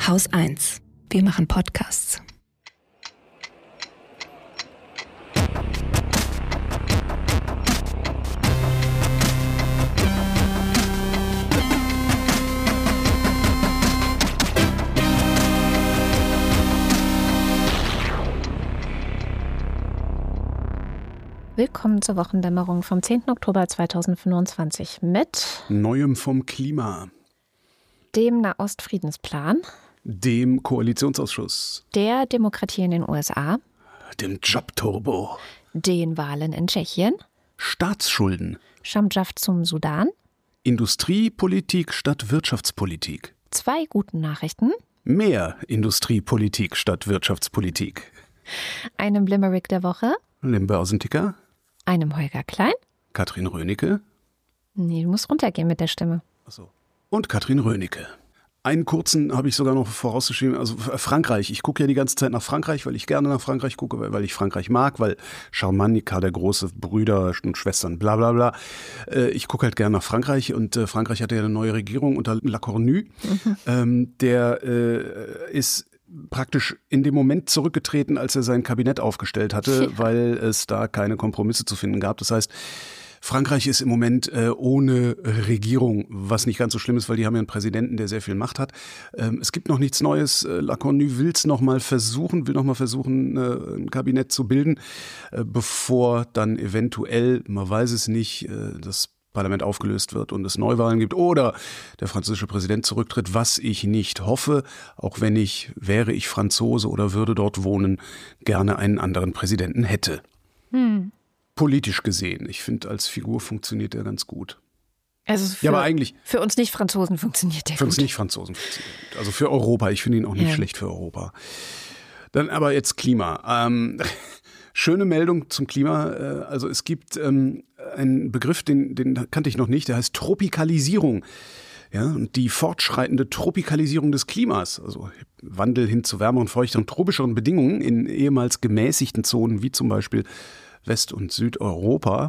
Haus 1. Wir machen Podcasts. Willkommen zur Wochendämmerung vom 10. Oktober 2025 mit Neuem vom Klima, dem Nahostfriedensplan, dem Koalitionsausschuss, der Demokratie in den USA, dem Jobturbo, den Wahlen in Tschechien, Staatsschulden, Schamjaf zum Sudan, Industriepolitik statt Wirtschaftspolitik, 2 guten Nachrichten, mehr Industriepolitik statt Wirtschaftspolitik, einem Limerick der Woche, dem Börsenticker, einem Holger Klein. Katrin Rönecke. Nee, du musst runtergehen mit der Stimme. Achso. Und Katrin Rönecke. Einen kurzen habe ich sogar noch vorausgeschrieben, also Frankreich. Ich gucke ja die ganze Zeit nach Frankreich, weil ich gerne nach Frankreich gucke, weil ich Frankreich mag, weil Charlemagne, Karl der Große, Brüder und Schwestern, bla bla bla. Ich gucke halt gerne nach Frankreich und Frankreich hatte ja eine neue Regierung unter Lacornu. Der ist praktisch in dem Moment zurückgetreten, als er sein Kabinett aufgestellt hatte, weil es da keine Kompromisse zu finden gab. Das heißt, Frankreich ist im Moment ohne Regierung, was nicht ganz so schlimm ist, weil die haben ja einen Präsidenten, der sehr viel Macht hat. Es gibt noch nichts Neues. Lacornu will noch mal versuchen, ein Kabinett zu bilden, bevor dann eventuell, man weiß es nicht, das Parlament aufgelöst wird und es Neuwahlen gibt oder der französische Präsident zurücktritt, was ich nicht hoffe, auch wenn wäre ich Franzose oder würde dort wohnen, gerne einen anderen Präsidenten hätte. Politisch gesehen. Ich finde, als Figur funktioniert er ganz gut. Also aber eigentlich für uns Nicht-Franzosen funktioniert der gut. Für uns Nicht-Franzosen funktioniert gut. Also für Europa. Ich finde ihn auch nicht schlecht für Europa. Dann aber jetzt Klima. Schöne Meldung zum Klima. Also es gibt einen Begriff, den kannte ich noch nicht, der heißt Tropikalisierung. Ja, und die fortschreitende Tropikalisierung des Klimas, also Wandel hin zu wärmeren, feuchteren, tropischeren Bedingungen in ehemals gemäßigten Zonen, wie zum Beispiel West- und Südeuropa.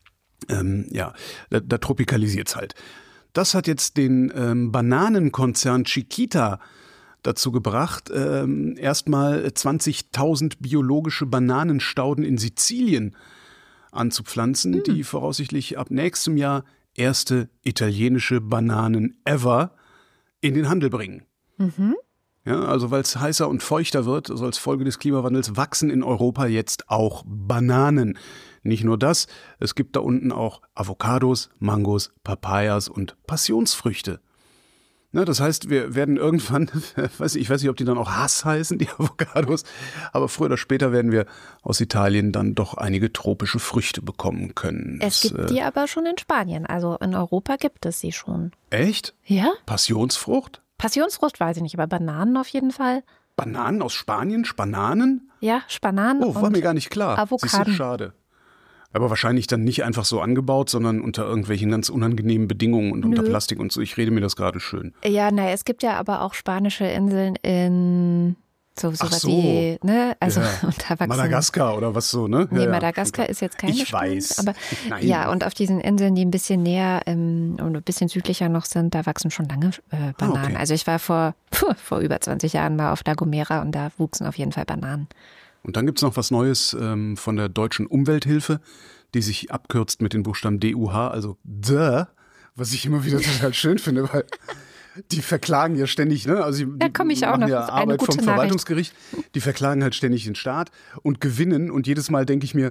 Da tropikalisiert es halt. Das hat jetzt den Bananenkonzern Chiquita dazu gebracht, erstmal 20.000 biologische Bananenstauden in Sizilien anzupflanzen, die voraussichtlich ab nächstem Jahr erste italienische Bananen ever in den Handel bringen. Ja, also weil es heißer und feuchter wird, also als Folge des Klimawandels, wachsen in Europa jetzt auch Bananen. Nicht nur das, es gibt da unten auch Avocados, Mangos, Papayas und Passionsfrüchte. Na, das heißt, wir werden irgendwann, ich weiß nicht, ob die dann auch Hass heißen, die Avocados, aber früher oder später werden wir aus Italien dann doch einige tropische Früchte bekommen können. Es gibt die aber schon in Spanien, also in Europa gibt es sie schon. Echt? Ja? Passionsfrucht? Passionsfrucht weiß ich nicht, aber Bananen auf jeden Fall. Bananen aus Spanien? Spananen? Ja, Spananen. Oh, war mir gar nicht klar. Avocaden. Siehst du, schade. Aber wahrscheinlich dann nicht einfach so angebaut, sondern unter irgendwelchen ganz unangenehmen Bedingungen und unter Plastik und so. Ich rede mir das gerade schön. Ja, es gibt ja aber auch spanische Inseln in sowas wie, ne, also unter Madagaskar oder was so, ne? Nee, Madagaskar ist jetzt keine Ich weiß. Aber Nein. ja, und auf diesen Inseln, die ein bisschen näher und ein bisschen südlicher noch sind, da wachsen schon lange Bananen. Okay. Also ich war vor über 20 Jahren mal auf La Gomera und da wuchsen auf jeden Fall Bananen. Und dann gibt's noch was Neues von der Deutschen Umwelthilfe, die sich abkürzt mit den Buchstaben DUH, also was ich immer wieder total schön finde, weil die verklagen ja ständig, ne? Also da komme ich auch noch. Ja Arbeit vom Verwaltungsgericht. Die verklagen halt ständig den Staat und gewinnen. Und jedes Mal denke ich mir,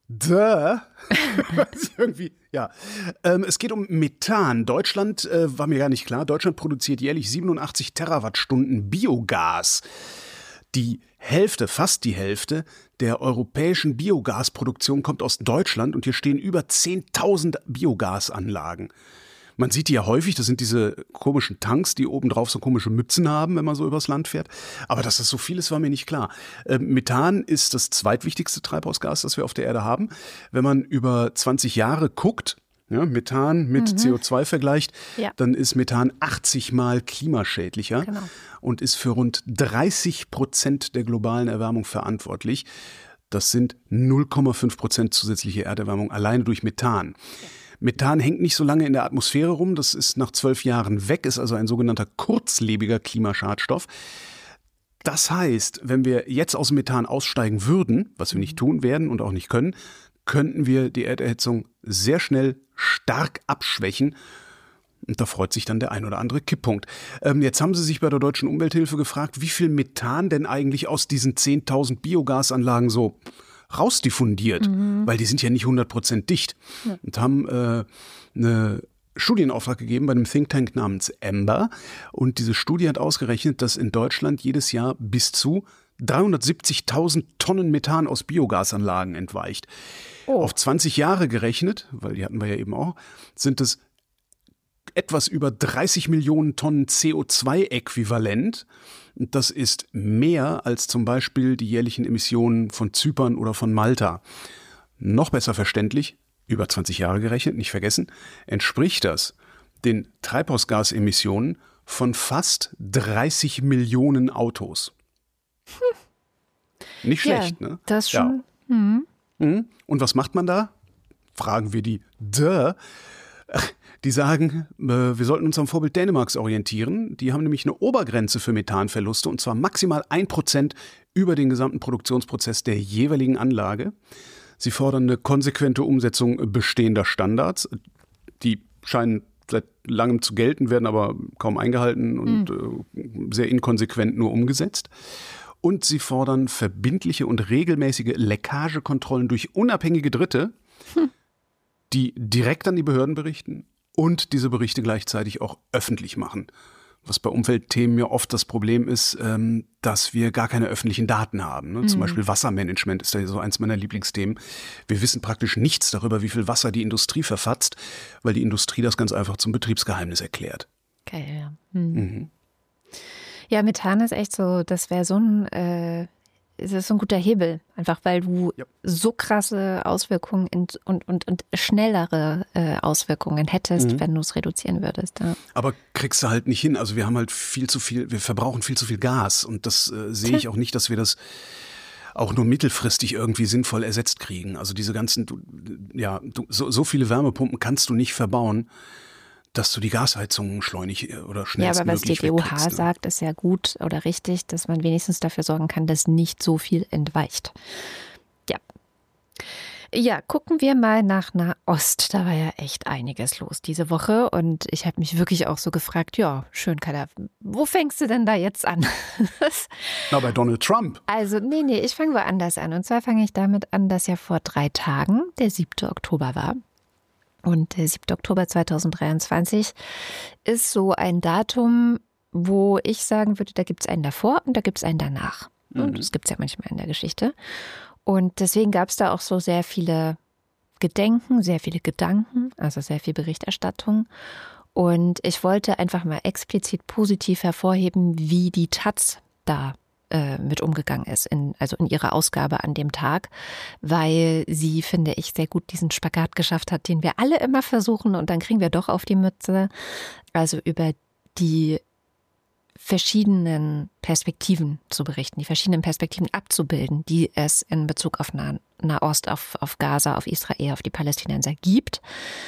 irgendwie, ja. Es geht um Methan. Deutschland, war mir gar nicht klar, Deutschland produziert jährlich 87 Terawattstunden Biogas. Fast die Hälfte der europäischen Biogasproduktion kommt aus Deutschland und hier stehen über 10.000 Biogasanlagen. Man sieht die ja häufig, das sind diese komischen Tanks, die obendrauf so komische Mützen haben, wenn man so übers Land fährt. Aber dass das so viel ist, war mir nicht klar. Methan ist das zweitwichtigste Treibhausgas, das wir auf der Erde haben. Wenn man über 20 Jahre guckt, Methan mit CO2 vergleicht, dann ist Methan 80 Mal klimaschädlicher und ist für rund 30% der globalen Erwärmung verantwortlich. Das sind 0,5% zusätzliche Erderwärmung alleine durch Methan. Methan hängt nicht so lange in der Atmosphäre rum, das ist nach 12 Jahren weg, ist also ein sogenannter kurzlebiger Klimaschadstoff. Das heißt, wenn wir jetzt aus dem Methan aussteigen würden, was wir nicht tun werden und auch nicht können, könnten wir die Erderhitzung sehr schnell stark abschwächen. Und da freut sich dann der ein oder andere Kipppunkt. Jetzt haben Sie sich bei der Deutschen Umwelthilfe gefragt, wie viel Methan denn eigentlich aus diesen 10.000 Biogasanlagen so rausdiffundiert, weil die sind ja nicht 100% dicht. Ja. Und haben eine Studienauftrag gegeben bei einem Think Tank namens Amber. Und diese Studie hat ausgerechnet, dass in Deutschland jedes Jahr bis zu 370.000 Tonnen Methan aus Biogasanlagen entweicht. Oh. Auf 20 Jahre gerechnet, weil die hatten wir ja eben auch, sind es etwas über 30 Millionen Tonnen CO2-Äquivalent. Und das ist mehr als zum Beispiel die jährlichen Emissionen von Zypern oder von Malta. Noch besser verständlich, über 20 Jahre gerechnet, nicht vergessen, entspricht das den Treibhausgasemissionen von fast 30 Millionen Autos. Nicht schlecht, ja, ne? Das schon. Ja. Und was macht man da? Fragen wir die Die sagen, wir sollten uns am Vorbild Dänemarks orientieren. Die haben nämlich eine Obergrenze für Methanverluste und zwar maximal 1% über den gesamten Produktionsprozess der jeweiligen Anlage. Sie fordern eine konsequente Umsetzung bestehender Standards. Die scheinen seit langem zu gelten, werden aber kaum eingehalten und sehr inkonsequent nur umgesetzt. Und sie fordern verbindliche und regelmäßige Leckagekontrollen durch unabhängige Dritte, die direkt an die Behörden berichten und diese Berichte gleichzeitig auch öffentlich machen. Was bei Umweltthemen ja oft das Problem ist, dass wir gar keine öffentlichen Daten haben. Ne? Zum Beispiel Wassermanagement ist ja so eins meiner Lieblingsthemen. Wir wissen praktisch nichts darüber, wie viel Wasser die Industrie verfatzt, weil die Industrie das ganz einfach zum Betriebsgeheimnis erklärt. Geil, ja. Ja, Methan ist echt so, das wäre so ein guter Hebel, einfach weil du so krasse Auswirkungen und schnellere Auswirkungen hättest, wenn du es reduzieren würdest. Ja. Aber kriegst du halt nicht hin. Also wir haben halt wir verbrauchen viel zu viel Gas und das sehe ich auch nicht, dass wir das auch nur mittelfristig irgendwie sinnvoll ersetzt kriegen. Also diese ganzen, so viele Wärmepumpen kannst du nicht verbauen, dass du die Gasheizungen schleunig oder schnellstmöglich Ja, aber was die DOH sagt, ist ja gut oder richtig, dass man wenigstens dafür sorgen kann, dass nicht so viel entweicht. Ja, gucken wir mal nach Nahost. Da war ja echt einiges los diese Woche und ich habe mich wirklich auch so gefragt, ja, schön, Kada, wo fängst du denn da jetzt an? Na, bei Donald Trump. Also, nee, ich fange woanders an. Und zwar fange ich damit an, dass ja vor 3 Tagen der 7. Oktober war. Und der 7. Oktober 2023 ist so ein Datum, wo ich sagen würde, da gibt es einen davor und da gibt es einen danach. Und das gibt es ja manchmal in der Geschichte. Und deswegen gab es da auch so sehr viele Gedenken, sehr viele Gedanken, also sehr viel Berichterstattung. Und ich wollte einfach mal explizit positiv hervorheben, wie die Taz da mit umgegangen ist, also in ihrer Ausgabe an dem Tag, weil sie, finde ich, sehr gut diesen Spagat geschafft hat, den wir alle immer versuchen und dann kriegen wir doch auf die Mütze. Also über die verschiedenen Perspektiven zu berichten, die verschiedenen Perspektiven abzubilden, die es in Bezug auf Nahost, auf Gaza, auf Israel, auf die Palästinenser gibt.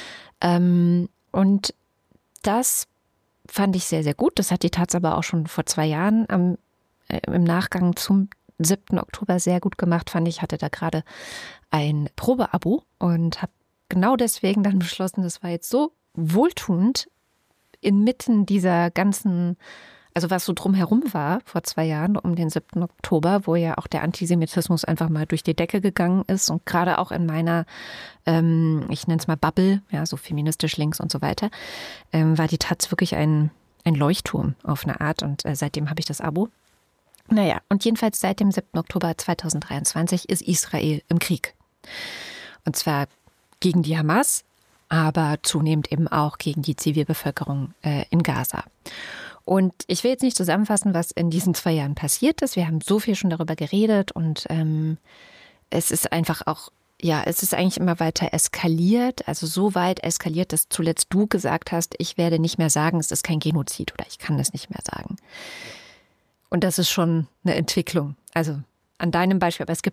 Und das fand ich sehr, sehr gut. Das hat die Taz aber auch schon vor 2 Jahren im Nachgang zum 7. Oktober sehr gut gemacht, fand ich. Hatte da gerade ein Probeabo und habe genau deswegen dann beschlossen, das war jetzt so wohltuend inmitten dieser ganzen, also was so drumherum war vor 2 Jahren um den 7. Oktober, wo ja auch der Antisemitismus einfach mal durch die Decke gegangen ist und gerade auch in meiner, ich nenne es mal Bubble, ja, so feministisch links und so weiter, war die Taz wirklich ein Leuchtturm auf eine Art und seitdem habe ich das Abo. Naja, und jedenfalls seit dem 7. Oktober 2023 ist Israel im Krieg. Und zwar gegen die Hamas, aber zunehmend eben auch gegen die Zivilbevölkerung in Gaza. Und ich will jetzt nicht zusammenfassen, was in diesen 2 Jahren passiert ist. Wir haben so viel schon darüber geredet und es ist einfach auch, ja, es ist eigentlich immer weiter eskaliert. Also so weit eskaliert, dass zuletzt du gesagt hast, ich werde nicht mehr sagen, es ist kein Genozid oder ich kann das nicht mehr sagen. Und das ist schon eine Entwicklung. Also an deinem Beispiel, aber es gibt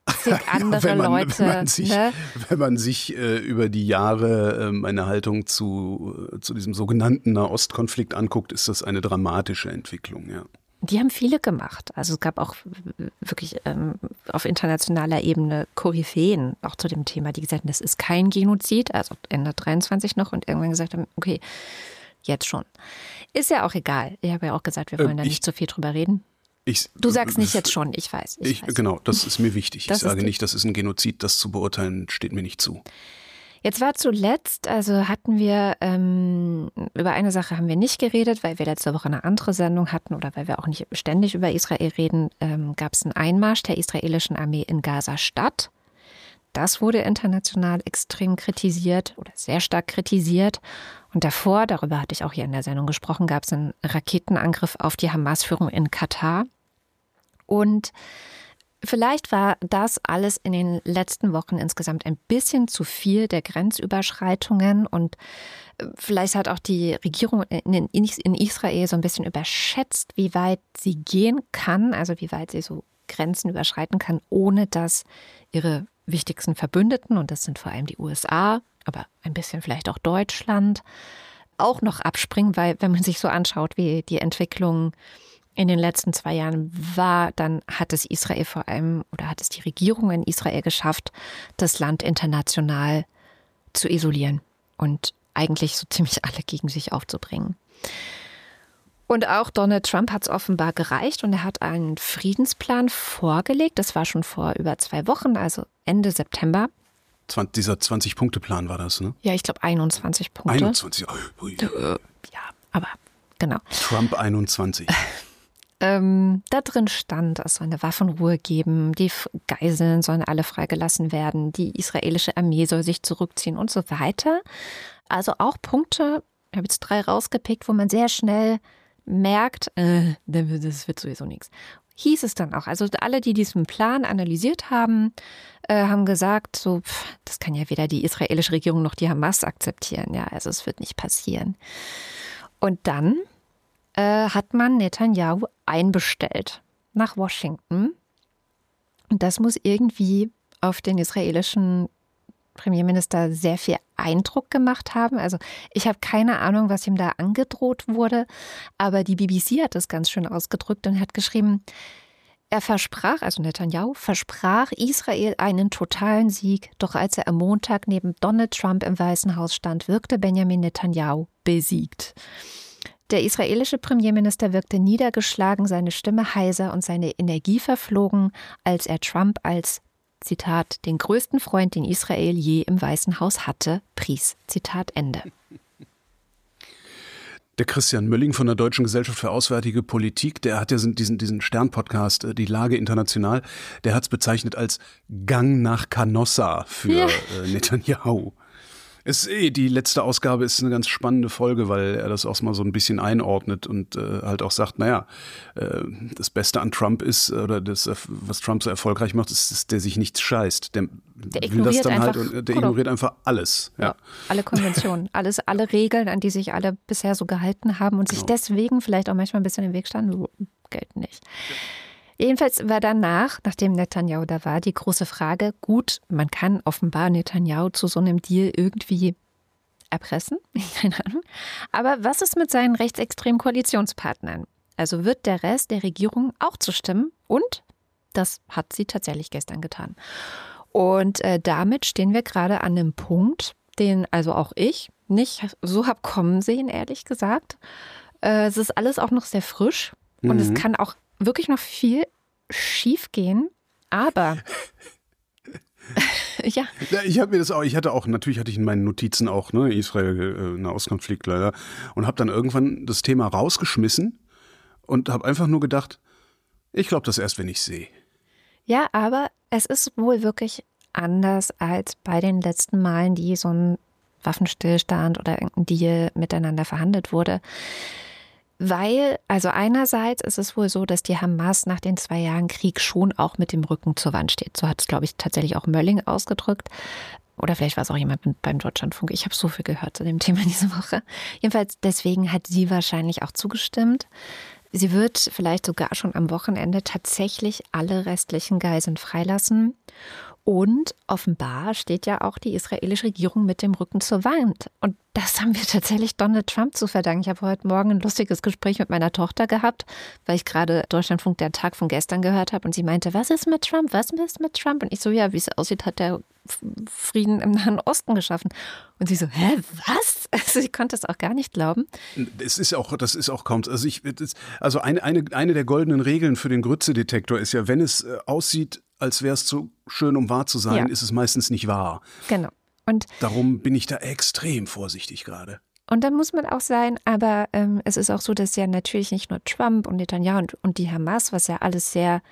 andere Leute. Wenn man sich über die Jahre meine Haltung zu diesem sogenannten Nahostkonflikt anguckt, ist das eine dramatische Entwicklung, ja. Die haben viele gemacht. Also es gab auch wirklich auf internationaler Ebene Koryphäen auch zu dem Thema, die gesagt haben, das ist kein Genozid, also Ende 23 noch und irgendwann gesagt haben, okay, jetzt schon. Ist ja auch egal. Ich habe ja auch gesagt, wir wollen da nicht so viel drüber reden. Du sagst nicht jetzt schon, ich weiß. Genau, das ist mir wichtig. Ich sage nicht, das ist ein Genozid, das zu beurteilen, steht mir nicht zu. Jetzt war zuletzt, also hatten wir, über eine Sache haben wir nicht geredet, weil wir letzte Woche eine andere Sendung hatten oder weil wir auch nicht ständig über Israel reden, gab es einen Einmarsch der israelischen Armee in Gaza-Stadt. Das wurde international extrem kritisiert oder sehr stark kritisiert. Und davor, darüber hatte ich auch hier in der Sendung gesprochen, gab es einen Raketenangriff auf die Hamas-Führung in Katar. Und vielleicht war das alles in den letzten Wochen insgesamt ein bisschen zu viel der Grenzüberschreitungen und vielleicht hat auch die Regierung in Israel so ein bisschen überschätzt, wie weit sie gehen kann, also wie weit sie so Grenzen überschreiten kann, ohne dass ihre wichtigsten Verbündeten, und das sind vor allem die USA, aber ein bisschen vielleicht auch Deutschland, auch noch abspringen, weil wenn man sich so anschaut, wie die Entwicklung in den letzten 2 Jahren war, dann hat es Israel vor allem oder hat es die Regierung in Israel geschafft, das Land international zu isolieren und eigentlich so ziemlich alle gegen sich aufzubringen. Und auch Donald Trump hat es offenbar gereicht und er hat einen Friedensplan vorgelegt. Das war schon vor über 2 Wochen, also Ende September. Dieser 20-Punkte-Plan war das, ne? Ja, ich glaube 21 Punkte. 21, ja, aber genau. Trump 21. Da drin stand, es soll eine Waffenruhe geben, die Geiseln sollen alle freigelassen werden, die israelische Armee soll sich zurückziehen und so weiter. Also auch Punkte, ich habe jetzt 3 rausgepickt, wo man sehr schnell merkt, das wird sowieso nichts. Hieß es dann auch. Also alle, die diesen Plan analysiert haben, haben gesagt, so, das kann ja weder die israelische Regierung noch die Hamas akzeptieren. Ja, also es wird nicht passieren. Und dann hat man Netanyahu einbestellt nach Washington. Und das muss irgendwie auf den israelischen Premierminister sehr viel Eindruck gemacht haben. Also ich habe keine Ahnung, was ihm da angedroht wurde, aber die BBC hat es ganz schön ausgedrückt und hat geschrieben, er versprach, also Netanyahu, versprach Israel einen totalen Sieg, doch als er am Montag neben Donald Trump im Weißen Haus stand, wirkte Benjamin Netanyahu besiegt. Der israelische Premierminister wirkte niedergeschlagen, seine Stimme heiser und seine Energie verflogen, als er Trump als, Zitat, den größten Freund, den Israel je im Weißen Haus hatte, pries. Zitat Ende. Der Christian Mölling von der Deutschen Gesellschaft für Auswärtige Politik, der hat ja diesen Stern-Podcast, Die Lage international, der hat es bezeichnet als Gang nach Canossa für Netanyahu. Die letzte Ausgabe ist eine ganz spannende Folge, weil er das auch mal so ein bisschen einordnet und halt auch sagt, das Beste an Trump ist, oder das, was Trump so erfolgreich macht, ist, dass der sich nichts scheißt. Der will das dann halt und der ignoriert einfach alles. Ja. Alle Konventionen, alle Regeln, an die sich alle bisher so gehalten haben und sich deswegen vielleicht auch manchmal ein bisschen im Weg standen, gelten nicht. Jedenfalls war danach, nachdem Netanyahu da war, die große Frage, gut, man kann offenbar Netanyahu zu so einem Deal irgendwie erpressen, keine Ahnung, aber was ist mit seinen rechtsextremen Koalitionspartnern? Also wird der Rest der Regierung auch zustimmen? Und das hat sie tatsächlich gestern getan. Und damit stehen wir gerade an einem Punkt, den also auch ich nicht so habe kommen sehen, ehrlich gesagt. Es ist alles auch noch sehr frisch und es kann auch wirklich noch viel schief gehen, aber ja. Ich habe mir das auch, natürlich hatte ich in meinen Notizen auch, Israel, Nahostkonflikt leider, und habe dann irgendwann das Thema rausgeschmissen und habe einfach nur gedacht, ich glaube das erst, wenn ich sehe. Ja, aber es ist wohl wirklich anders als bei den letzten Malen, die so ein Waffenstillstand oder irgendein Deal miteinander verhandelt wurde. Weil, also einerseits ist es wohl so, dass die Hamas nach den 2 Jahren Krieg schon auch mit dem Rücken zur Wand steht. So hat es, glaube ich, tatsächlich auch Mölling ausgedrückt. Oder vielleicht war es auch jemand beim Deutschlandfunk. Ich habe so viel gehört zu dem Thema diese Woche. Jedenfalls deswegen hat sie wahrscheinlich auch zugestimmt. Sie wird vielleicht sogar schon am Wochenende tatsächlich alle restlichen Geiseln freilassen. Und offenbar steht ja auch die israelische Regierung mit dem Rücken zur Wand. Und das haben wir tatsächlich Donald Trump zu verdanken. Ich habe heute Morgen ein lustiges Gespräch mit meiner Tochter gehabt, weil ich gerade Deutschlandfunk der Tag von gestern gehört habe. Und sie meinte, was ist mit Trump? Was ist mit Trump? Und ich so, ja, wie es aussieht, hat der Frieden im Nahen Osten geschaffen. Und sie so, hä, was? Also ich konnte es auch gar nicht glauben. Das ist auch kaum, also eine der goldenen Regeln für den Grütze-Detektor ist ja, wenn es aussieht, als wäre es zu schön, um wahr zu sein, ist es meistens nicht wahr. Genau. Und darum bin ich da extrem vorsichtig gerade. Und dann muss man auch sein, aber es ist auch so, dass ja natürlich nicht nur Trump und Netanyahu und die Hamas, was ja alles sehr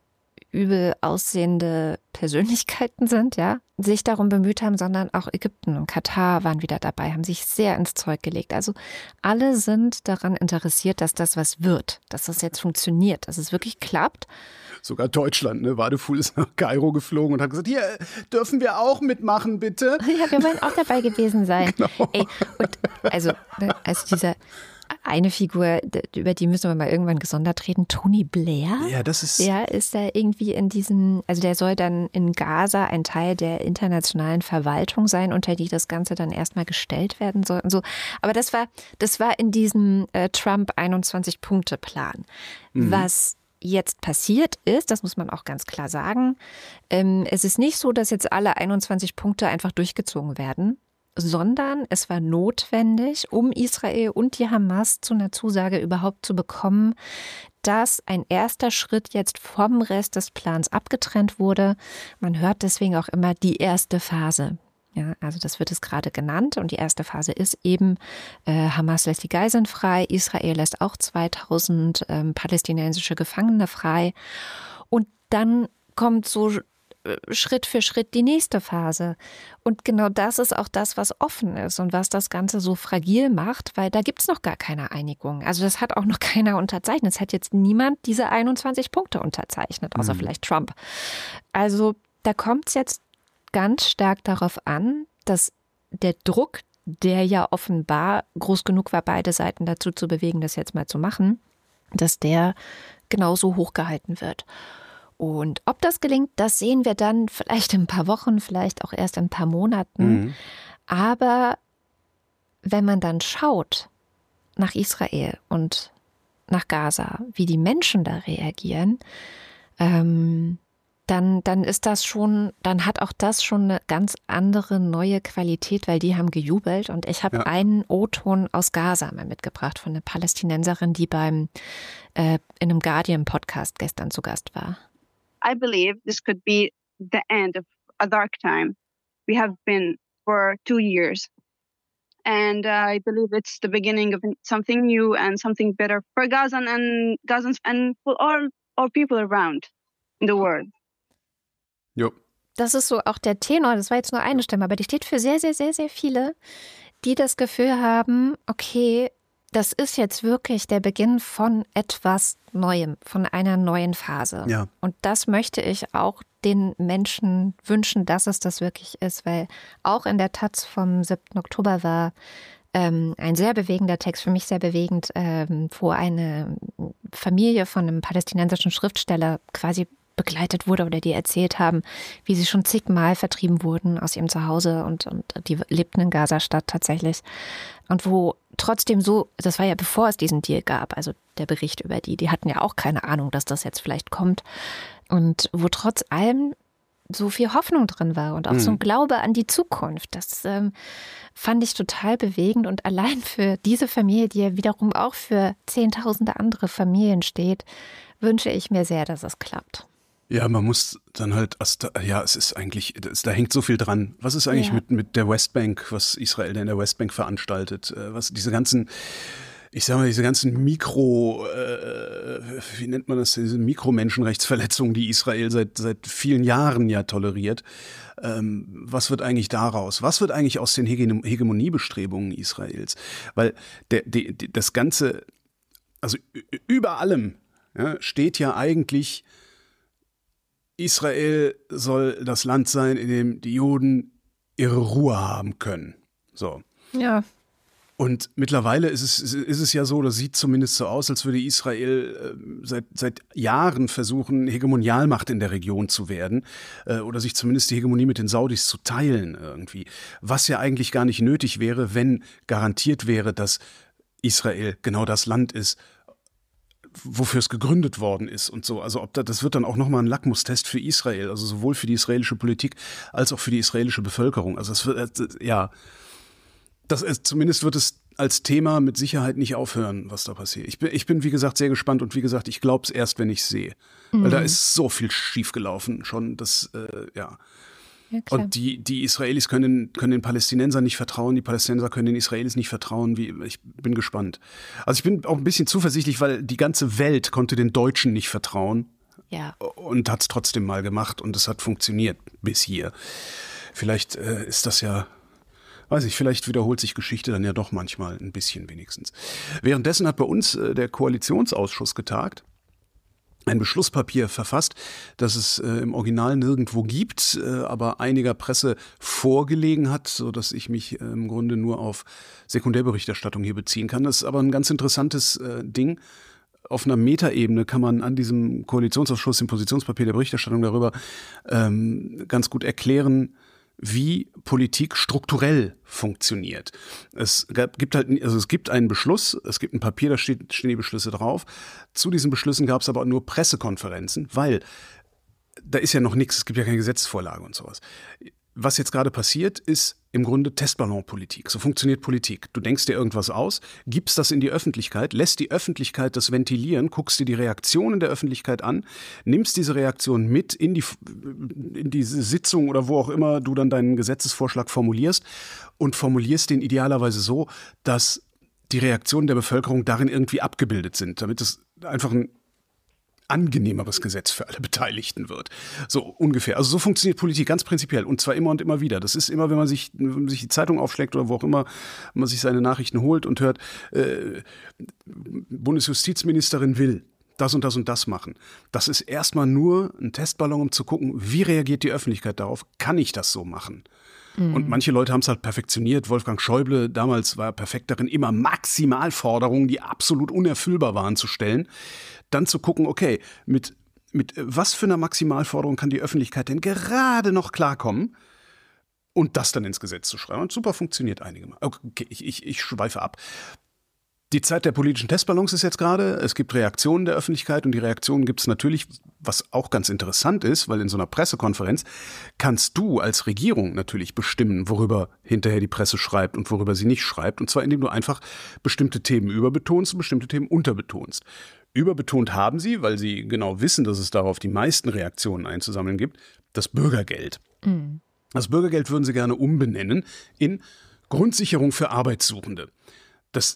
übel aussehende Persönlichkeiten sind, ja, sich darum bemüht haben, sondern auch Ägypten und Katar waren wieder dabei, haben sich sehr ins Zeug gelegt. Also alle sind daran interessiert, dass das was wird, dass das jetzt funktioniert, dass es wirklich klappt. Sogar Deutschland, ne? Wadefuhl ist nach Kairo geflogen und hat gesagt, hier, dürfen wir auch mitmachen, bitte? Ja, wir wollen auch dabei gewesen sein. Genau. Ey, und also dieser eine Figur, über die müssen wir mal irgendwann gesondert reden, Tony Blair. Ja, das ist... Ja, ist da irgendwie in diesen, also der soll dann in Gaza ein Teil der internationalen Verwaltung sein, unter die das Ganze dann erstmal gestellt werden soll und so. Aber das war in diesem Trump 21-Punkte-Plan. Was jetzt passiert ist, das muss man auch ganz klar sagen, es ist nicht so, dass jetzt alle 21 Punkte einfach durchgezogen werden, sondern es war notwendig, um Israel und die Hamas zu einer Zusage überhaupt zu bekommen, dass ein erster Schritt jetzt vom Rest des Plans abgetrennt wurde. Man hört deswegen auch immer die erste Phase. Ja, also das wird es gerade genannt und die erste Phase ist eben, Hamas lässt die Geiseln frei, Israel lässt auch 2000 palästinensische Gefangene frei und dann kommt so Schritt für Schritt die nächste Phase. Und genau das ist auch das, was offen ist und was das Ganze so fragil macht, weil da gibt es noch gar keine Einigung. Also das hat auch noch keiner unterzeichnet. Es hat jetzt niemand diese 21 Punkte unterzeichnet, außer vielleicht Trump. Also da kommt es jetzt ganz stark darauf an, dass der Druck, der ja offenbar groß genug war, beide Seiten dazu zu bewegen, das jetzt mal zu machen, dass der genauso hochgehalten wird. Und ob das gelingt, das sehen wir dann vielleicht in ein paar Wochen, vielleicht auch erst in ein paar Monaten. Aber wenn man dann schaut nach Israel und nach Gaza, wie die Menschen da reagieren, dann ist das schon, dann hat auch das schon eine ganz andere neue Qualität, weil die haben gejubelt. Und ich habe einen O-Ton aus Gaza mal mitgebracht von einer Palästinenserin, die in einem Guardian-Podcast gestern zu Gast war. I believe this could be the end of a dark time we have been for 2 years. And I believe it's the beginning of something new and something better for Gazans and for all people around in the world. Jo. Das ist so auch der Tenor, das war jetzt nur eine Stimme, aber die steht für sehr, sehr, sehr, sehr viele, die das Gefühl haben, okay, das ist jetzt wirklich der Beginn von etwas Neuem, von einer neuen Phase. Ja. Und das möchte ich auch den Menschen wünschen, dass es das wirklich ist, weil auch in der Taz vom 7. Oktober war ein sehr bewegender Text, für mich sehr bewegend, wo eine Familie von einem palästinensischen Schriftsteller quasi begleitet wurde oder die erzählt haben, wie sie schon zigmal vertrieben wurden aus ihrem Zuhause und die lebten in Gaza-Stadt tatsächlich. Und wo trotzdem so, das war ja bevor es diesen Deal gab, also der Bericht über die hatten ja auch keine Ahnung, dass das jetzt vielleicht kommt. Und wo trotz allem so viel Hoffnung drin war und auch so ein Glaube an die Zukunft. Das fand ich total bewegend und allein für diese Familie, die ja wiederum auch für Zehntausende andere Familien steht, wünsche ich mir sehr, dass es klappt. Ja, man muss dann halt, es ist eigentlich, da hängt so viel dran. Was ist eigentlich mit der Westbank, was Israel in der Westbank veranstaltet? Was diese ganzen, ich sag mal, diese ganzen wie nennt man das, diese Mikromenschenrechtsverletzungen, die Israel seit vielen Jahren ja toleriert. Was wird eigentlich daraus? Was wird eigentlich aus den Hegemoniebestrebungen Israels? Weil das Ganze, also über allem steht ja eigentlich, Israel soll das Land sein, in dem die Juden ihre Ruhe haben können. So. Ja. Und mittlerweile ist es ja so, das sieht zumindest so aus, als würde Israel seit Jahren versuchen, Hegemonialmacht in der Region zu werden oder sich zumindest die Hegemonie mit den Saudis zu teilen irgendwie. Was ja eigentlich gar nicht nötig wäre, wenn garantiert wäre, dass Israel genau das Land ist, wofür es gegründet worden ist und so. Also das wird dann auch nochmal ein Lackmustest für Israel, also sowohl für die israelische Politik als auch für die israelische Bevölkerung. Also es wird, zumindest wird es als Thema mit Sicherheit nicht aufhören, was da passiert. Ich bin wie gesagt, sehr gespannt und wie gesagt, ich glaube es erst, wenn ich es sehe. Weil da ist so viel schiefgelaufen schon, Ja, und die Israelis können den Palästinensern nicht vertrauen, die Palästinenser können den Israelis nicht vertrauen. Ich bin gespannt. Also ich bin auch ein bisschen zuversichtlich, weil die ganze Welt konnte den Deutschen nicht vertrauen. Ja. Und hat es trotzdem mal gemacht und es hat funktioniert bis hier. Vielleicht ist das ja... Weiß ich, vielleicht wiederholt sich Geschichte dann ja doch manchmal ein bisschen wenigstens. Währenddessen hat bei uns der Koalitionsausschuss getagt, ein Beschlusspapier verfasst, das es im Original nirgendwo gibt, aber einiger Presse vorgelegen hat, sodass ich mich im Grunde nur auf Sekundärberichterstattung hier beziehen kann. Das ist aber ein ganz interessantes Ding. Auf einer Metaebene kann man an diesem Koalitionsausschuss, im Positionspapier der Berichterstattung darüber ganz gut erklären, wie Politik strukturell funktioniert. Es gibt einen Beschluss, es gibt ein Papier, da stehen die Beschlüsse drauf. Zu diesen Beschlüssen gab es aber nur Pressekonferenzen, weil da ist ja noch nichts, es gibt ja keine Gesetzesvorlage und sowas. Was jetzt gerade passiert, ist im Grunde Testballonpolitik. So funktioniert Politik. Du denkst dir irgendwas aus, gibst das in die Öffentlichkeit, lässt die Öffentlichkeit das ventilieren, guckst dir die Reaktionen der Öffentlichkeit an, nimmst diese Reaktion mit in diese Sitzung oder wo auch immer du dann deinen Gesetzesvorschlag formulierst und formulierst den idealerweise so, dass die Reaktionen der Bevölkerung darin irgendwie abgebildet sind, damit es einfach ein angenehmeres Gesetz für alle Beteiligten wird. So ungefähr. Also so funktioniert Politik ganz prinzipiell und zwar immer und immer wieder. Das ist immer, wenn man sich die Zeitung aufschlägt oder wo auch immer man sich seine Nachrichten holt und hört, Bundesjustizministerin will das und das und das machen. Das ist erstmal nur ein Testballon, um zu gucken, wie reagiert die Öffentlichkeit darauf? Kann ich das so machen? Und manche Leute haben es halt perfektioniert. Wolfgang Schäuble damals war perfekt darin, immer Maximalforderungen, die absolut unerfüllbar waren, zu stellen. Dann zu gucken, okay, mit was für einer Maximalforderung kann die Öffentlichkeit denn gerade noch klarkommen? Und das dann ins Gesetz zu schreiben. Und super funktioniert einige Mal. Okay, ich schweife ab. Die Zeit der politischen Testballons ist jetzt gerade. Es gibt Reaktionen der Öffentlichkeit und die Reaktionen gibt es natürlich, was auch ganz interessant ist, weil in so einer Pressekonferenz kannst du als Regierung natürlich bestimmen, worüber hinterher die Presse schreibt und worüber sie nicht schreibt. Und zwar indem du einfach bestimmte Themen überbetonst und bestimmte Themen unterbetonst. Überbetont haben sie, weil sie genau wissen, dass es darauf die meisten Reaktionen einzusammeln gibt, das Bürgergeld. Mhm. Das Bürgergeld würden sie gerne umbenennen in Grundsicherung für Arbeitssuchende. Das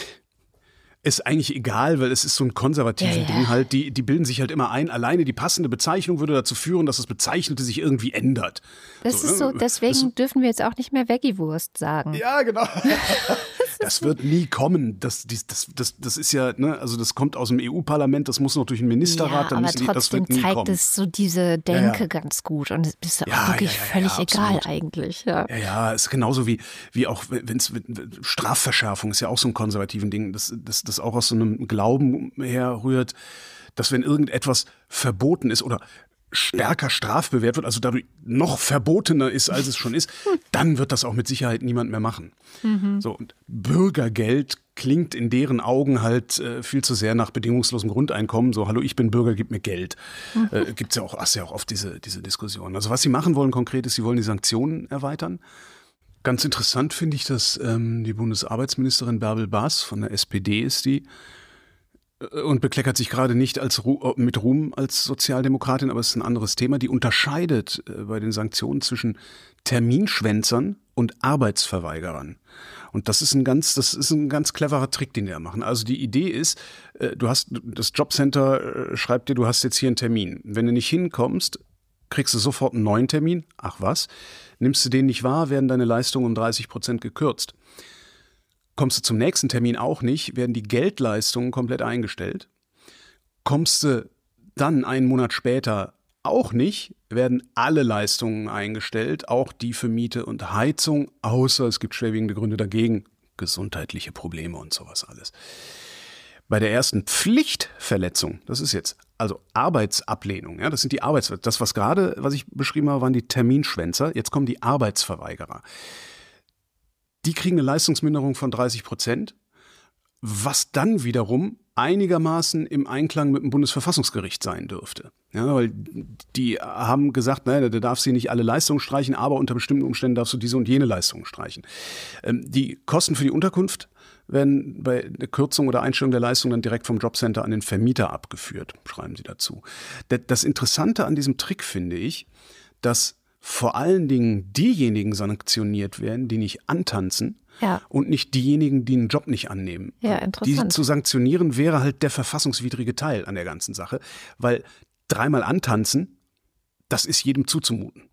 ist eigentlich egal, weil es ist so ein konservatives Ding halt. Die bilden sich halt immer ein, alleine die passende Bezeichnung würde dazu führen, dass das Bezeichnete sich irgendwie ändert. Das ist so, deswegen dürfen wir jetzt auch nicht mehr Veggie-Wurst sagen. Ja, genau. Das wird nie kommen. Das ist ja, ne, also das kommt aus dem EU-Parlament, das muss noch durch den Ministerrat. Ja, dann aber trotzdem zeigt es so diese Denke ganz gut und es ist auch wirklich völlig egal eigentlich. Ja, ist genauso wie auch, Strafverschärfung ist ja auch so ein konservativen Ding, das auch aus so einem Glauben herrührt, dass wenn irgendetwas verboten ist oder stärker strafbewehrt wird, also dadurch noch verbotener ist, als es schon ist, dann wird das auch mit Sicherheit niemand mehr machen. Mhm. So, und Bürgergeld klingt in deren Augen halt viel zu sehr nach bedingungslosem Grundeinkommen. So, hallo, ich bin Bürger, gib mir Geld. Gibt's ja auch, hast ja auch oft diese Diskussion. Also was sie machen wollen konkret ist, sie wollen die Sanktionen erweitern. Ganz interessant finde ich, dass die Bundesarbeitsministerin Bärbel Baas von der SPD ist die und bekleckert sich gerade nicht mit Ruhm als Sozialdemokratin, aber es ist ein anderes Thema. Die unterscheidet bei den Sanktionen zwischen Terminschwänzern und Arbeitsverweigerern. Und das ist ein ganz cleverer Trick, den die da machen. Also die Idee ist, das Jobcenter schreibt dir, du hast jetzt hier einen Termin. Wenn du nicht hinkommst, kriegst du sofort einen neuen Termin. Ach was? Nimmst du den nicht wahr, werden deine Leistungen um 30% gekürzt. Kommst du zum nächsten Termin auch nicht, werden die Geldleistungen komplett eingestellt. Kommst du dann einen Monat später auch nicht, werden alle Leistungen eingestellt, auch die für Miete und Heizung, außer es gibt schwerwiegende Gründe dagegen, gesundheitliche Probleme und sowas alles. Bei der ersten Pflichtverletzung, das ist jetzt also Arbeitsablehnung, ja, das sind die das was ich beschrieben habe, waren die Terminschwänzer, jetzt kommen die Arbeitsverweigerer. Die kriegen eine Leistungsminderung von 30%, was dann wiederum einigermaßen im Einklang mit dem Bundesverfassungsgericht sein dürfte. Ja, weil die haben gesagt, naja, da darfst du nicht alle Leistungen streichen, aber unter bestimmten Umständen darfst du diese und jene Leistungen streichen. Die Kosten für die Unterkunft werden bei der Kürzung oder Einstellung der Leistung dann direkt vom Jobcenter an den Vermieter abgeführt, schreiben sie dazu. Das Interessante an diesem Trick finde ich, dass vor allen Dingen diejenigen sanktioniert werden, die nicht antanzen, und nicht diejenigen, die einen Job nicht annehmen. Ja, interessant. Die zu sanktionieren wäre halt der verfassungswidrige Teil an der ganzen Sache, weil 3-mal antanzen, das ist jedem zuzumuten.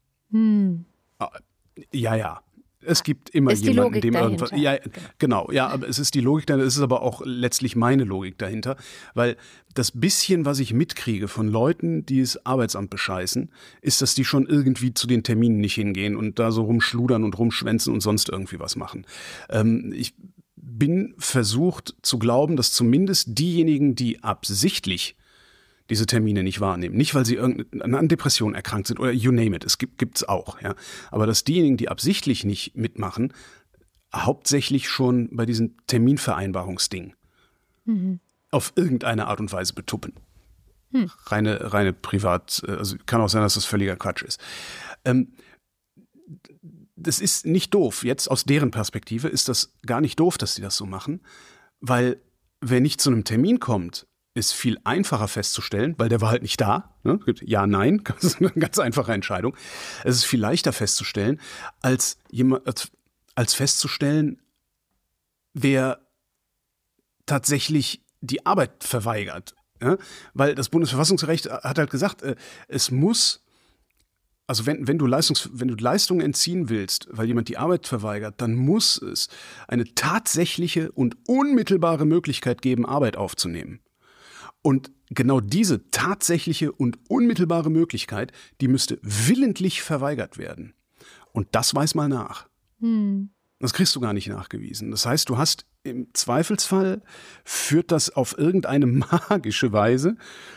Ja. Es gibt immer jemanden, dem irgendwas. Ja, genau. Ja, aber es ist die Logik dahinter, es ist aber auch letztlich meine Logik dahinter, weil das bisschen, was ich mitkriege von Leuten, die das Arbeitsamt bescheißen, ist, dass die schon irgendwie zu den Terminen nicht hingehen und da so rumschludern und rumschwänzen und sonst irgendwie was machen. Ich bin versucht zu glauben, dass zumindest diejenigen, die absichtlich diese Termine nicht wahrnehmen. Nicht, weil sie an Depressionen erkrankt sind oder you name it, es gibt's auch. Ja. Aber dass diejenigen, die absichtlich nicht mitmachen, hauptsächlich schon bei diesem Terminvereinbarungsding auf irgendeine Art und Weise betuppen. Reine Privat, also kann auch sein, dass das völliger Quatsch ist. Das ist nicht doof. Jetzt aus deren Perspektive ist das gar nicht doof, dass sie das so machen, weil wer nicht zu einem Termin kommt, ist viel einfacher festzustellen, weil der war halt nicht da. Ne? Ja, nein, das ist eine ganz einfache Entscheidung. Es ist viel leichter festzustellen, als festzustellen, wer tatsächlich die Arbeit verweigert. Ja? Weil das Bundesverfassungsgericht hat halt gesagt, es muss, also wenn du Leistungen entziehen willst, weil jemand die Arbeit verweigert, dann muss es eine tatsächliche und unmittelbare Möglichkeit geben, Arbeit aufzunehmen. Und genau diese tatsächliche und unmittelbare Möglichkeit, die müsste willentlich verweigert werden. Und das weiß mal nach. Das kriegst du gar nicht nachgewiesen. Das heißt, du hast im Zweifelsfall, führt das auf irgendeine magische Weise,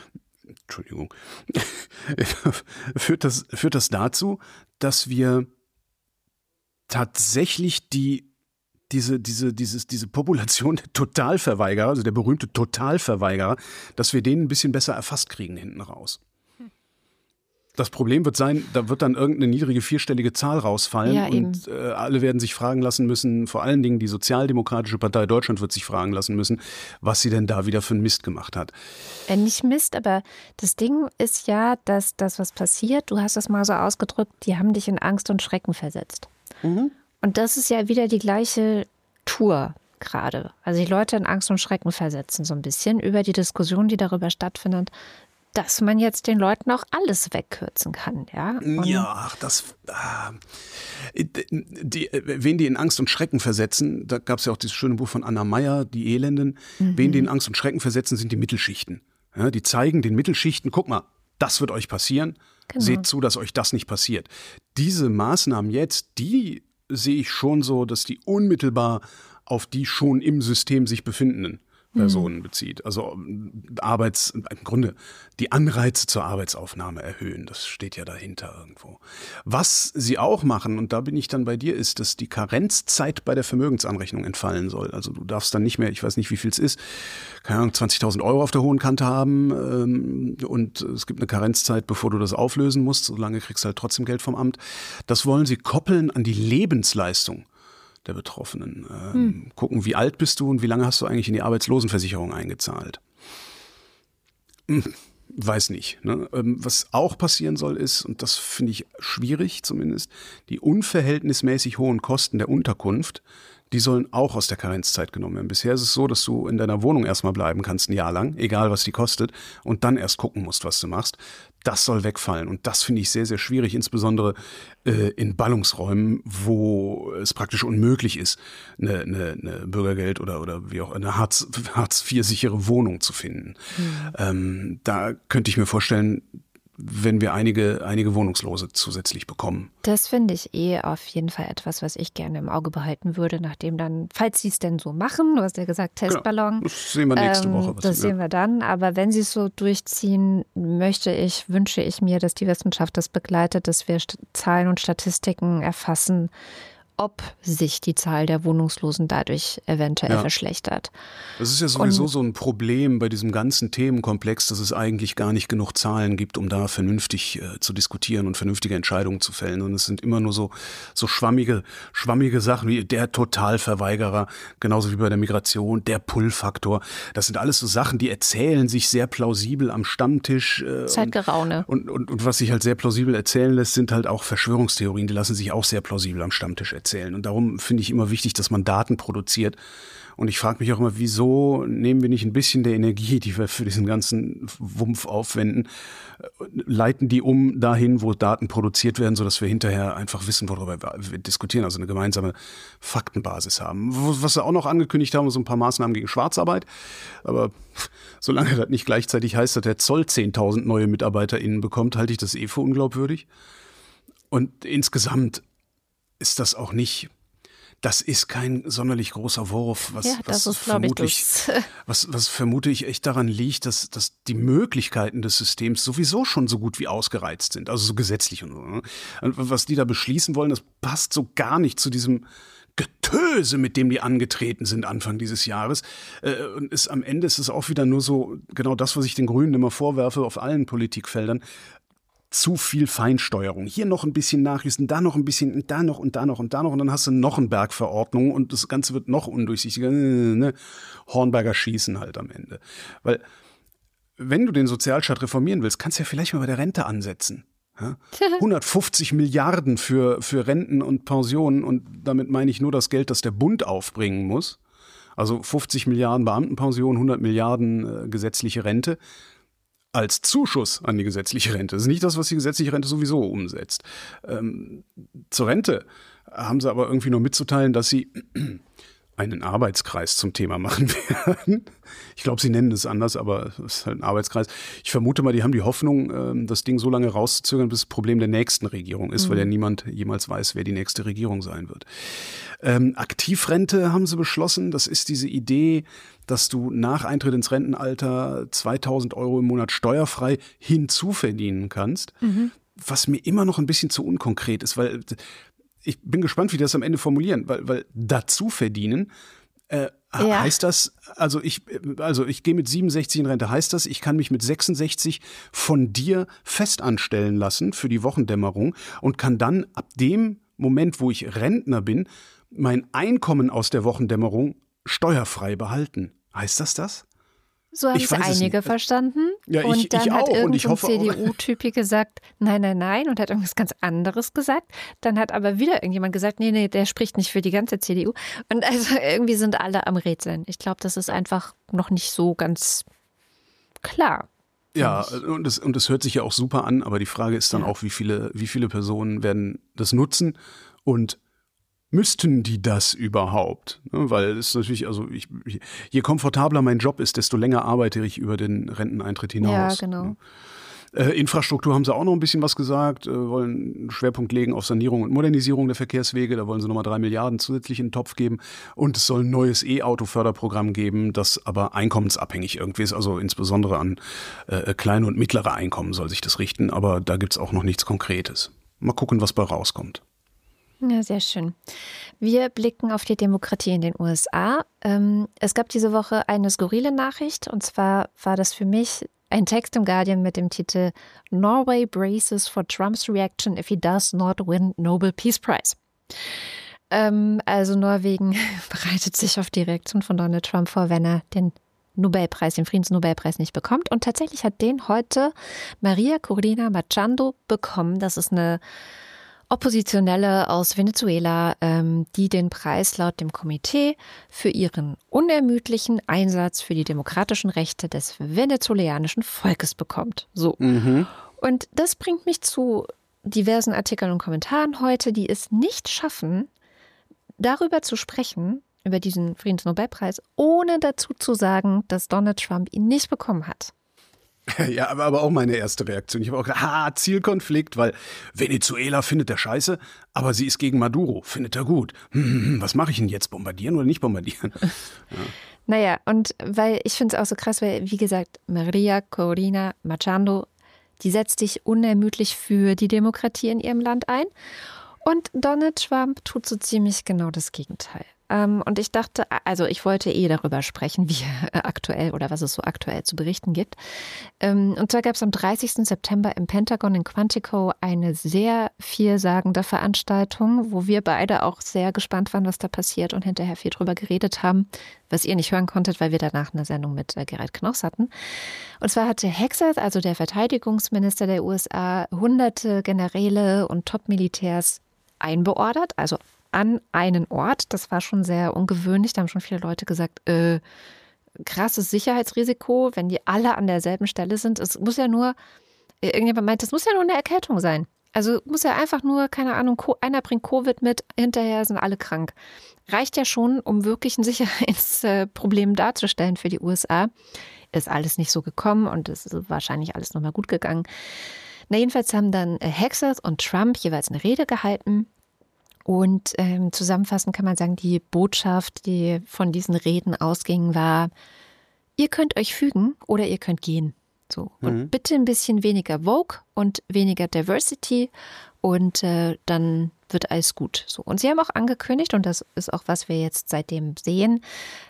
führt das dazu, dass wir tatsächlich diese Population der Totalverweigerer, also der berühmte Totalverweigerer, dass wir den ein bisschen besser erfasst kriegen hinten raus. Das Problem wird sein, da wird dann irgendeine niedrige vierstellige Zahl rausfallen und alle werden sich fragen lassen müssen, vor allen Dingen die Sozialdemokratische Partei Deutschland wird sich fragen lassen müssen, was sie denn da wieder für einen Mist gemacht hat. Nicht Mist, aber das Ding ist ja, dass das, was passiert, du hast das mal so ausgedrückt, die haben dich in Angst und Schrecken versetzt. Und das ist ja wieder die gleiche Tour gerade. Also die Leute in Angst und Schrecken versetzen so ein bisschen über die Diskussion, die darüber stattfindet, dass man jetzt den Leuten auch alles wegkürzen kann. Ja, wen die in Angst und Schrecken versetzen, da gab es ja auch dieses schöne Buch von Anna Meyer, Die Elenden, wen die in Angst und Schrecken versetzen, sind die Mittelschichten. Ja, die zeigen den Mittelschichten, guck mal, das wird euch passieren, seht zu, dass euch das nicht passiert. Diese Maßnahmen jetzt, die sehe ich schon so, dass die unmittelbar auf die schon im System sich befindenden Personen bezieht. Also im Grunde die Anreize zur Arbeitsaufnahme erhöhen. Das steht ja dahinter irgendwo. Was sie auch machen, und da bin ich dann bei dir, ist, dass die Karenzzeit bei der Vermögensanrechnung entfallen soll. Also du darfst dann nicht mehr, ich weiß nicht, wie viel es ist, keine Ahnung, 20.000 Euro auf der hohen Kante haben und es gibt eine Karenzzeit, bevor du das auflösen musst. Solange kriegst du halt trotzdem Geld vom Amt. Das wollen sie koppeln an die Lebensleistung der Betroffenen. Gucken, wie alt bist du und wie lange hast du eigentlich in die Arbeitslosenversicherung eingezahlt? Weiß nicht. Ne? Was auch passieren soll ist, und das finde ich schwierig zumindest, die unverhältnismäßig hohen Kosten der Unterkunft, die sollen auch aus der Karenzzeit genommen werden. Bisher ist es so, dass du in deiner Wohnung erstmal bleiben kannst, ein Jahr lang, egal was die kostet, und dann erst gucken musst, was du machst. Das soll wegfallen. Und das finde ich sehr, sehr schwierig, insbesondere in Ballungsräumen, wo es praktisch unmöglich ist, eine Bürgergeld oder wie auch eine Hartz-IV-sichere Wohnung zu finden. Da könnte ich mir vorstellen, wenn wir einige Wohnungslose zusätzlich bekommen. Das finde ich auf jeden Fall etwas, was ich gerne im Auge behalten würde, nachdem dann, falls sie es denn so machen, du hast ja gesagt Testballon. Genau, das sehen wir nächste Woche. Das sehen wir dann, aber wenn sie es so durchziehen, wünsche ich mir, dass die Wissenschaft das begleitet, dass wir Zahlen und Statistiken erfassen, ob sich die Zahl der Wohnungslosen dadurch eventuell verschlechtert. Das ist ja sowieso so ein Problem bei diesem ganzen Themenkomplex, dass es eigentlich gar nicht genug Zahlen gibt, um da vernünftig zu diskutieren und vernünftige Entscheidungen zu fällen. Und es sind immer nur so schwammige Sachen wie der Totalverweigerer, genauso wie bei der Migration, der Pull-Faktor. Das sind alles so Sachen, die erzählen sich sehr plausibel am Stammtisch. Zeitgeraune. Und was sich halt sehr plausibel erzählen lässt, sind halt auch Verschwörungstheorien. Die lassen sich auch sehr plausibel am Stammtisch erzählen. Und darum finde ich immer wichtig, dass man Daten produziert. Und ich frage mich auch immer, wieso nehmen wir nicht ein bisschen der Energie, die wir für diesen ganzen Wumpf aufwenden, leiten die um dahin, wo Daten produziert werden, sodass wir hinterher einfach wissen, worüber wir diskutieren, also eine gemeinsame Faktenbasis haben. Was sie auch noch angekündigt haben, so ein paar Maßnahmen gegen Schwarzarbeit. Aber solange das nicht gleichzeitig heißt, dass der Zoll 10.000 neue MitarbeiterInnen bekommt, halte ich das für unglaubwürdig. Und insgesamt ist das auch nicht, das ist kein sonderlich großer Wurf, was vermute ich echt daran liegt, dass die Möglichkeiten des Systems sowieso schon so gut wie ausgereizt sind, also so gesetzlich und so. Ne? Und was die da beschließen wollen, das passt so gar nicht zu diesem Getöse, mit dem die angetreten sind Anfang dieses Jahres. Und am Ende ist es auch wieder nur so, genau das, was ich den Grünen immer vorwerfe auf allen Politikfeldern, zu viel Feinsteuerung. Hier noch ein bisschen nachjusten, da noch ein bisschen, und da noch und da noch und da noch. Und dann hast du noch einen Berg Verordnungen und das Ganze wird noch undurchsichtiger. Hornberger Schießen halt am Ende. Weil, wenn du den Sozialstaat reformieren willst, kannst du ja vielleicht mal bei der Rente ansetzen. Ja? 150 Milliarden für Renten und Pensionen und damit meine ich nur das Geld, das der Bund aufbringen muss. Also 50 Milliarden Beamtenpension, 100 Milliarden gesetzliche Rente. Als Zuschuss an die gesetzliche Rente. Das ist nicht das, was die gesetzliche Rente sowieso umsetzt. Zur Rente haben sie aber irgendwie nur mitzuteilen, dass sie einen Arbeitskreis zum Thema machen werden. Ich glaube, sie nennen es anders, aber es ist halt ein Arbeitskreis. Ich vermute mal, die haben die Hoffnung, das Ding so lange rauszuzögern, bis das Problem der nächsten Regierung ist, weil ja niemand jemals weiß, wer die nächste Regierung sein wird. Aktivrente haben sie beschlossen. Das ist diese Idee, dass du nach Eintritt ins Rentenalter 2.000 € im Monat steuerfrei hinzuverdienen kannst. Was mir immer noch ein bisschen zu unkonkret ist, weil ich bin gespannt, wie die das am Ende formulieren, weil dazu verdienen heißt das, also ich gehe mit 67 in Rente, heißt das, ich kann mich mit 66 von dir festanstellen lassen für die Wochendämmerung und kann dann ab dem Moment, wo ich Rentner bin, mein Einkommen aus der Wochendämmerung steuerfrei behalten. Heißt das? So haben es einige verstanden. Ja, und dann hat irgendein hoffe CDU-Typi gesagt, nein, und hat irgendwas ganz anderes gesagt. Dann hat aber wieder irgendjemand gesagt, nee, der spricht nicht für die ganze CDU. Und also irgendwie sind alle am Rätseln. Ich glaube, das ist einfach noch nicht so ganz klar. Ja, und es hört sich ja auch super an, aber die Frage ist dann auch, wie viele Personen werden das nutzen und müssten die das überhaupt? Weil es natürlich, also je komfortabler mein Job ist, desto länger arbeite ich über den Renteneintritt hinaus. Ja, genau. Infrastruktur haben sie auch noch ein bisschen was gesagt, wollen einen Schwerpunkt legen auf Sanierung und Modernisierung der Verkehrswege. Da wollen sie nochmal 3 Milliarden zusätzlich in den Topf geben. Und es soll ein neues E-Auto-Förderprogramm geben, das aber einkommensabhängig irgendwie ist. Also insbesondere an kleine und mittlere Einkommen soll sich das richten. Aber da gibt's auch noch nichts Konkretes. Mal gucken, was bei rauskommt. Ja, sehr schön. Wir blicken auf die Demokratie in den USA. Es gab diese Woche eine skurrile Nachricht. Und zwar war das für mich ein Text im Guardian mit dem Titel Norway braces for Trump's reaction if he does not win Nobel Peace Prize. Also Norwegen bereitet sich auf die Reaktion von Donald Trump vor, wenn er den Friedensnobelpreis nicht bekommt. Und tatsächlich hat den heute Maria Corina Machado bekommen. Das ist eine Oppositionelle aus Venezuela, die den Preis laut dem Komitee für ihren unermüdlichen Einsatz für die demokratischen Rechte des venezolanischen Volkes bekommt. So. Und das bringt mich zu diversen Artikeln und Kommentaren heute, die es nicht schaffen, darüber zu sprechen, über diesen Friedensnobelpreis, ohne dazu zu sagen, dass Donald Trump ihn nicht bekommen hat. Ja, aber auch meine erste Reaktion. Ich habe auch gedacht, Zielkonflikt, weil Venezuela findet er scheiße, aber sie ist gegen Maduro, findet er gut. Was mache ich denn jetzt? Bombardieren oder nicht bombardieren? Ja. Naja, und weil ich finde es auch so krass, weil, wie gesagt, Maria Corina Machado, die setzt sich unermüdlich für die Demokratie in ihrem Land ein. Und Donald Trump tut so ziemlich genau das Gegenteil. Und ich dachte, also ich wollte darüber sprechen, wie aktuell oder was es so aktuell zu berichten gibt. Und zwar gab es am 30. September im Pentagon in Quantico eine sehr vielsagende Veranstaltung, wo wir beide auch sehr gespannt waren, was da passiert und hinterher viel drüber geredet haben, was ihr nicht hören konntet, weil wir danach eine Sendung mit Gerald Knochs hatten. Und zwar hatte Hegseth, also der Verteidigungsminister der USA, hunderte Generäle und Top-Militärs einbeordert, also an einen Ort. Das war schon sehr ungewöhnlich. Da haben schon viele Leute gesagt, krasses Sicherheitsrisiko, wenn die alle an derselben Stelle sind. Es muss ja nur, irgendjemand meint, es muss ja nur eine Erkältung sein. Also muss ja einfach nur, keine Ahnung, einer bringt Covid mit, hinterher sind alle krank. Reicht ja schon, um wirklich ein Sicherheitsproblem darzustellen für die USA. Ist alles nicht so gekommen und es ist wahrscheinlich alles nochmal gut gegangen. Na, jedenfalls haben dann Hegseth und Trump jeweils eine Rede gehalten. Und zusammenfassend kann man sagen, die Botschaft, die von diesen Reden ausging, war, ihr könnt euch fügen oder ihr könnt gehen. So. Und bitte ein bisschen weniger Vogue und weniger Diversity und dann wird alles gut. So. Und sie haben auch angekündigt, und das ist auch, was wir jetzt seitdem sehen,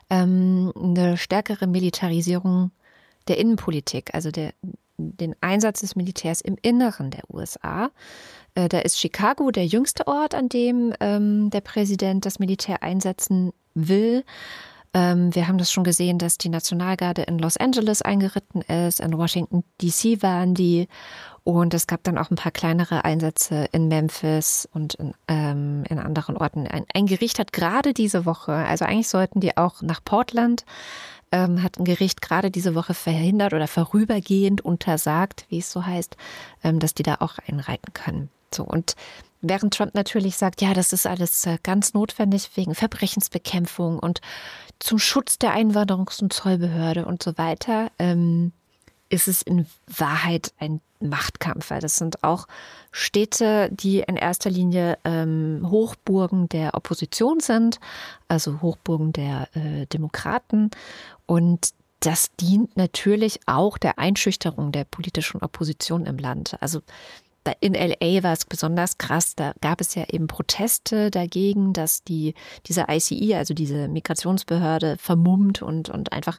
eine stärkere Militarisierung der Innenpolitik, also den Einsatz des Militärs im Inneren der USA. Da ist Chicago der jüngste Ort, an dem der Präsident das Militär einsetzen will. Wir haben das schon gesehen, dass die Nationalgarde in Los Angeles eingeritten ist, in Washington DC waren die und es gab dann auch ein paar kleinere Einsätze in Memphis und in anderen Orten. Ein Gericht hat gerade diese Woche, also eigentlich sollten die auch nach Portland, hat ein Gericht gerade diese Woche verhindert oder vorübergehend untersagt, wie es so heißt, dass die da auch einreiten können. So, und während Trump natürlich sagt, ja, das ist alles ganz notwendig wegen Verbrechensbekämpfung und zum Schutz der Einwanderungs- und Zollbehörde und so weiter, ist es in Wahrheit ein Machtkampf. Weil das sind auch Städte, die in erster Linie Hochburgen der Opposition sind, also Hochburgen der Demokraten. Und das dient natürlich auch der Einschüchterung der politischen Opposition im Land. Also in LA war es besonders krass, da gab es ja eben Proteste dagegen, dass diese ICE, also diese Migrationsbehörde, vermummt und einfach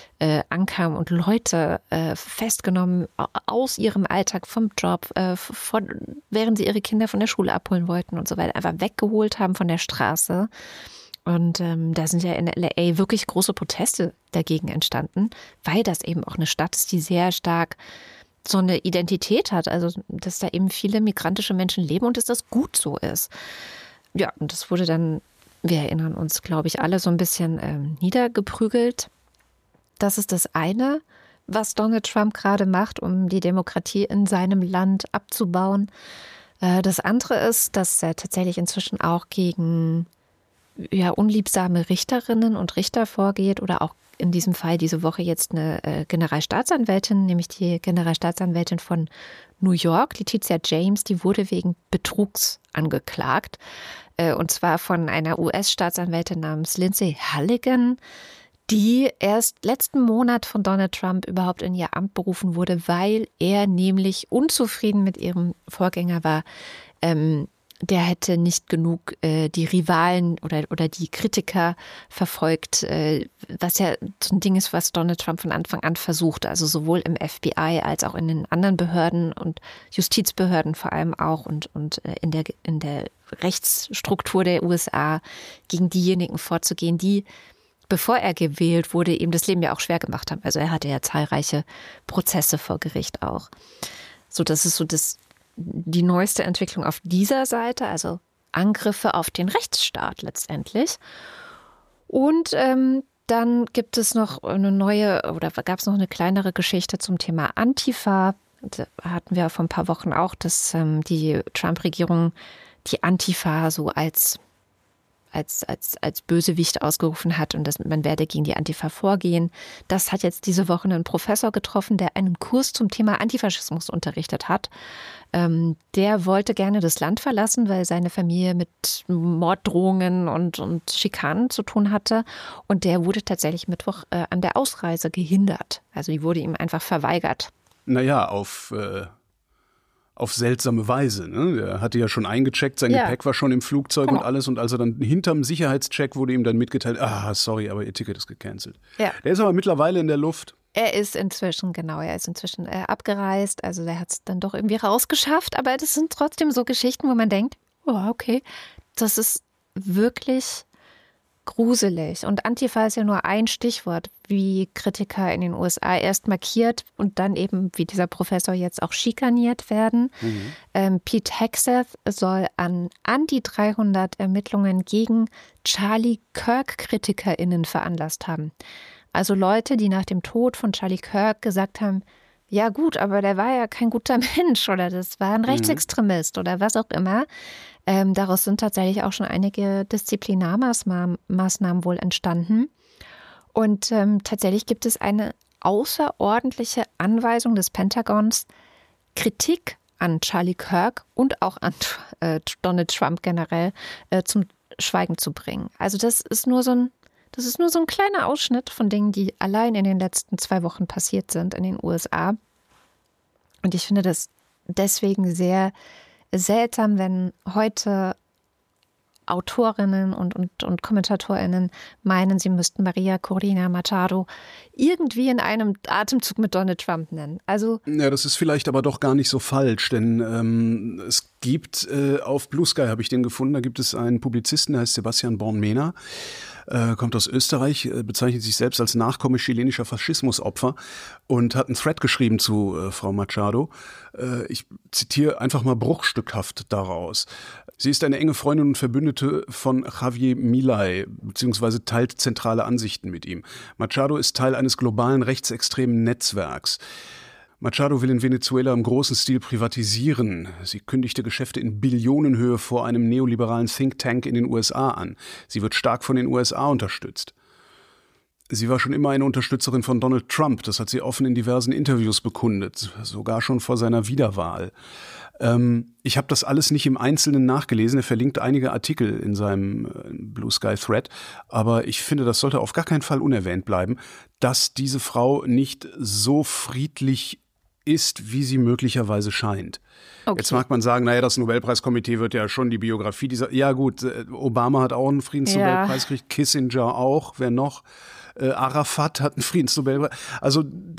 ankam und Leute festgenommen aus ihrem Alltag, vom Job, während sie ihre Kinder von der Schule abholen wollten und so weiter, einfach weggeholt haben von der Straße. Und da sind ja in LA wirklich große Proteste dagegen entstanden, weil das eben auch eine Stadt ist, die sehr stark so eine Identität hat, also dass da eben viele migrantische Menschen leben und dass das gut so ist. Ja, und das wurde dann, wir erinnern uns, glaube ich, alle so ein bisschen niedergeprügelt. Das ist das eine, was Donald Trump gerade macht, um die Demokratie in seinem Land abzubauen. Das andere ist, dass er tatsächlich inzwischen auch gegen unliebsame Richterinnen und Richter vorgeht oder auch in diesem Fall diese Woche jetzt eine Generalstaatsanwältin, nämlich die Generalstaatsanwältin von New York, Letitia James, die wurde wegen Betrugs angeklagt. Und zwar von einer US-Staatsanwältin namens Lindsay Halligan, die erst letzten Monat von Donald Trump überhaupt in ihr Amt berufen wurde, weil er nämlich unzufrieden mit ihrem Vorgänger war. Der hätte nicht genug die Rivalen oder die Kritiker verfolgt, was ja so ein Ding ist, was Donald Trump von Anfang an versucht, also sowohl im FBI als auch in den anderen Behörden und Justizbehörden vor allem auch und in der Rechtsstruktur der USA gegen diejenigen vorzugehen, die, bevor er gewählt wurde, ihm das Leben ja auch schwer gemacht haben. Also er hatte ja zahlreiche Prozesse vor Gericht auch. So, das ist so die neueste Entwicklung auf dieser Seite, also Angriffe auf den Rechtsstaat letztendlich. Und dann gibt es noch gab es noch eine kleinere Geschichte zum Thema Antifa. Da hatten wir vor ein paar Wochen auch, dass die Trump-Regierung die Antifa so als als Bösewicht ausgerufen hat und dass man werde gegen die Antifa vorgehen. Das hat jetzt diese Woche einen Professor getroffen, der einen Kurs zum Thema Antifaschismus unterrichtet hat. Der wollte gerne das Land verlassen, weil seine Familie mit Morddrohungen und Schikanen zu tun hatte. Und der wurde tatsächlich Mittwoch an der Ausreise gehindert. Also die wurde ihm einfach verweigert. Naja, auf seltsame Weise. Ne? Er hatte ja schon eingecheckt, sein Gepäck war schon im Flugzeug und alles. Und als er dann hinterm Sicherheitscheck wurde ihm dann mitgeteilt, sorry, aber Ihr Ticket ist gecancelt. Ja. Der ist aber mittlerweile in der Luft. Er ist inzwischen abgereist. Also der hat es dann doch irgendwie rausgeschafft. Aber das sind trotzdem so Geschichten, wo man denkt, okay, das ist wirklich gruselig. Und Antifa ist ja nur ein Stichwort, wie Kritiker in den USA erst markiert und dann eben, wie dieser Professor jetzt auch schikaniert werden. Pete Hegseth soll an die 300 Ermittlungen gegen Charlie Kirk-KritikerInnen veranlasst haben. Also Leute, die nach dem Tod von Charlie Kirk gesagt haben, ja gut, aber der war ja kein guter Mensch oder das war ein Rechtsextremist oder was auch immer. Daraus sind tatsächlich auch schon einige Disziplinarmaßnahmen wohl entstanden. Und tatsächlich gibt es eine außerordentliche Anweisung des Pentagons, Kritik an Charlie Kirk und auch an Donald Trump generell zum Schweigen zu bringen. Also das ist nur so ein kleiner Ausschnitt von Dingen, die allein in den letzten 2 Wochen passiert sind in den USA. Und ich finde das deswegen sehr seltsam, wenn heute Autorinnen und KommentatorInnen meinen, sie müssten Maria Corina Machado irgendwie in einem Atemzug mit Donald Trump nennen. Also ja, das ist vielleicht aber doch gar nicht so falsch, denn es gibt auf Blue Sky, habe ich den gefunden, da gibt es einen Publizisten, der heißt Sebastian Born-Mehner, kommt aus Österreich, bezeichnet sich selbst als Nachkomme chilenischer Faschismusopfer und hat einen Thread geschrieben zu Frau Machado. Ich zitiere einfach mal bruchstückhaft daraus. Sie ist eine enge Freundin und Verbündete von Javier Milei, beziehungsweise teilt zentrale Ansichten mit ihm. Machado ist Teil eines globalen rechtsextremen Netzwerks. Machado will in Venezuela im großen Stil privatisieren. Sie kündigte Geschäfte in Billionenhöhe vor einem neoliberalen Think Tank in den USA an. Sie wird stark von den USA unterstützt. Sie war schon immer eine Unterstützerin von Donald Trump. Das hat sie offen in diversen Interviews bekundet, sogar schon vor seiner Wiederwahl. Ich habe das alles nicht im Einzelnen nachgelesen. Er verlinkt einige Artikel in seinem Blue Sky Thread. Aber ich finde, das sollte auf gar keinen Fall unerwähnt bleiben, dass diese Frau nicht so friedlich ist, wie sie möglicherweise scheint. Okay. Jetzt mag man sagen, naja, das Nobelpreiskomitee wird ja schon die Biografie dieser... Ja gut, Obama hat auch einen Friedensnobelpreis gekriegt, Kissinger auch, wer noch? Arafat hat einen Friedensnobelpreis. Also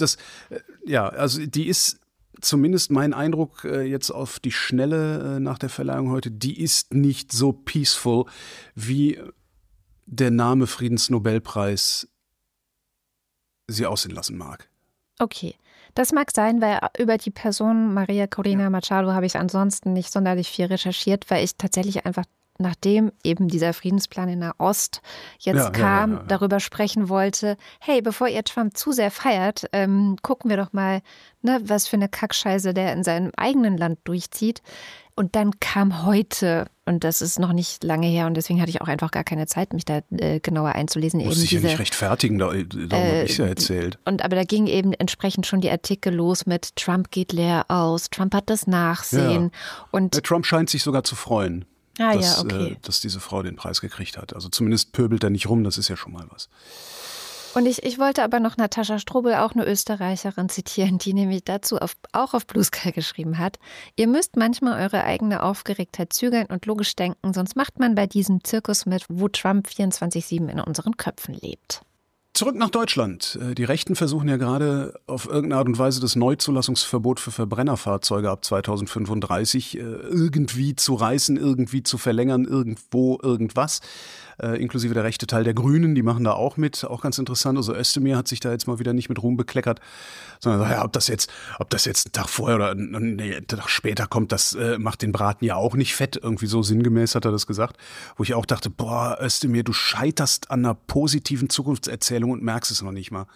die ist... Zumindest mein Eindruck jetzt auf die Schnelle nach der Verleihung heute, die ist nicht so peaceful, wie der Name Friedensnobelpreis sie aussehen lassen mag. Okay, das mag sein, weil über die Person Maria Corina Machado habe ich ansonsten nicht sonderlich viel recherchiert, weil ich tatsächlich einfach, nachdem eben dieser Friedensplan in Nahost jetzt kam, darüber sprechen wollte, hey, bevor ihr Trump zu sehr feiert, gucken wir doch mal, was für eine Kackscheiße der in seinem eigenen Land durchzieht. Und dann kam heute, und das ist noch nicht lange her, und deswegen hatte ich auch einfach gar keine Zeit, mich da genauer einzulesen. Muss ich ja nicht rechtfertigen, darum habe ich ja erzählt. Aber da gingen eben entsprechend schon die Artikel los mit Trump geht leer aus, Trump hat das Nachsehen. Ja. Und Trump scheint sich sogar zu freuen, dass diese Frau den Preis gekriegt hat. Also zumindest pöbelt er nicht rum, das ist ja schon mal was. Und ich wollte aber noch Natascha Strobel, auch eine Österreicherin, zitieren, die nämlich dazu auch auf Blue Sky geschrieben hat. Ihr müsst manchmal eure eigene Aufgeregtheit zügeln und logisch denken, sonst macht man bei diesem Zirkus mit, wo Trump 24/7 in unseren Köpfen lebt. Zurück nach Deutschland. Die Rechten versuchen ja gerade auf irgendeine Art und Weise das Neuzulassungsverbot für Verbrennerfahrzeuge ab 2035 irgendwie zu reißen, irgendwie zu verlängern, irgendwo irgendwas. Inklusive der rechte Teil der Grünen, die machen da auch mit. Auch ganz interessant. Also Özdemir hat sich da jetzt mal wieder nicht mit Ruhm bekleckert, sondern ob das jetzt einen Tag vorher oder einen Tag später kommt, das macht den Braten ja auch nicht fett. Irgendwie so sinngemäß hat er das gesagt. Wo ich auch dachte, Özdemir, du scheiterst an einer positiven Zukunftserzählung und merkst es noch nicht mal.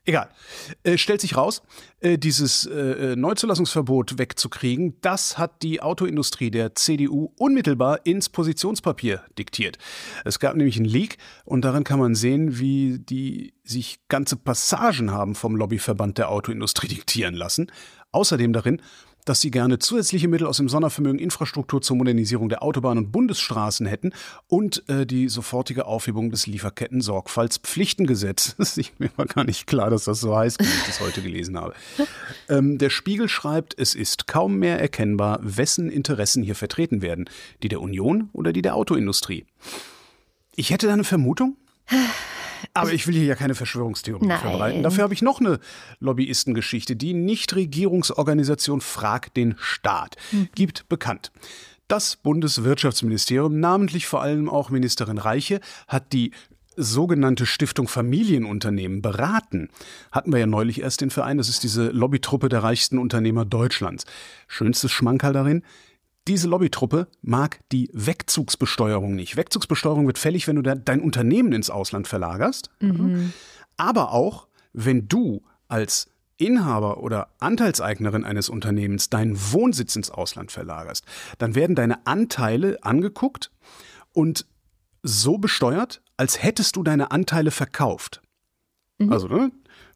Egal. Stellt sich raus, dieses Neuzulassungsverbot wegzukriegen, das hat die Autoindustrie der CDU unmittelbar ins Positionspapier diktiert. Es gab nämlich einen Leak und darin kann man sehen, wie die sich ganze Passagen haben vom Lobbyverband der Autoindustrie diktieren lassen. Außerdem darin, dass sie gerne zusätzliche Mittel aus dem Sondervermögen Infrastruktur zur Modernisierung der Autobahnen und Bundesstraßen hätten und die sofortige Aufhebung des Lieferketten-Sorgfaltspflichtengesetzes. Mir war gar nicht klar, dass das so heißt, wie ich das heute gelesen habe. Der Spiegel schreibt, es ist kaum mehr erkennbar, wessen Interessen hier vertreten werden. Die der Union oder die der Autoindustrie? Ich hätte da eine Vermutung. Aber ich will hier ja keine Verschwörungstheorie verbreiten. Dafür habe ich noch eine Lobbyistengeschichte. Die Nichtregierungsorganisation Frag den Staat gibt bekannt. Das Bundeswirtschaftsministerium, namentlich vor allem auch Ministerin Reiche, hat die sogenannte Stiftung Familienunternehmen beraten. Hatten wir ja neulich erst den Verein. Das ist diese Lobbytruppe der reichsten Unternehmer Deutschlands. Schönstes Schmankerl darin: diese Lobbytruppe mag die Wegzugsbesteuerung nicht. Wegzugsbesteuerung wird fällig, wenn du dein Unternehmen ins Ausland verlagerst. Aber auch, wenn du als Inhaber oder Anteilseignerin eines Unternehmens deinen Wohnsitz ins Ausland verlagerst. Dann werden deine Anteile angeguckt und so besteuert, als hättest du deine Anteile verkauft. Also, ne?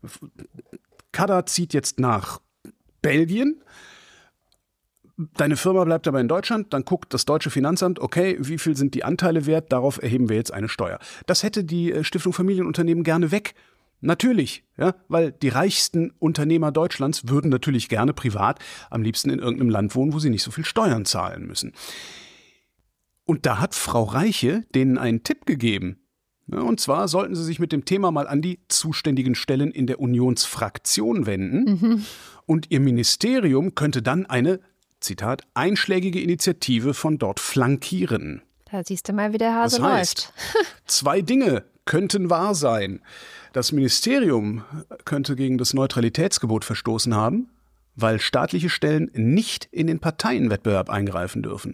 Kada zieht jetzt nach Belgien. Deine Firma bleibt aber in Deutschland, dann guckt das deutsche Finanzamt, okay, wie viel sind die Anteile wert, darauf erheben wir jetzt eine Steuer. Das hätte die Stiftung Familienunternehmen gerne weg. Natürlich, ja, weil die reichsten Unternehmer Deutschlands würden natürlich gerne privat am liebsten in irgendeinem Land wohnen, wo sie nicht so viel Steuern zahlen müssen. Und da hat Frau Reiche denen einen Tipp gegeben. Ja, und zwar sollten sie sich mit dem Thema mal an die zuständigen Stellen in der Unionsfraktion wenden. Und ihr Ministerium könnte dann eine, Zitat, einschlägige Initiative von dort flankieren. Da siehst du mal, wie der Hase das heißt, läuft. 2 Dinge könnten wahr sein. Das Ministerium könnte gegen das Neutralitätsgebot verstoßen haben, weil staatliche Stellen nicht in den Parteienwettbewerb eingreifen dürfen.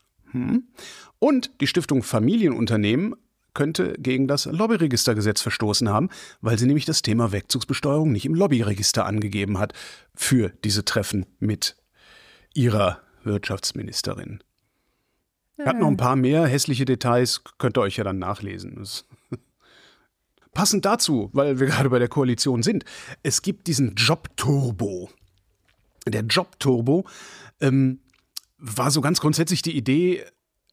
Und die Stiftung Familienunternehmen könnte gegen das Lobbyregistergesetz verstoßen haben, weil sie nämlich das Thema Wegzugsbesteuerung nicht im Lobbyregister angegeben hat für diese Treffen mit ihrer Wirtschaftsministerin. Hat noch ein paar mehr hässliche Details, könnt ihr euch ja dann nachlesen. Passend dazu, weil wir gerade bei der Koalition sind, es gibt diesen Jobturbo. Der Jobturbo war so ganz grundsätzlich die Idee,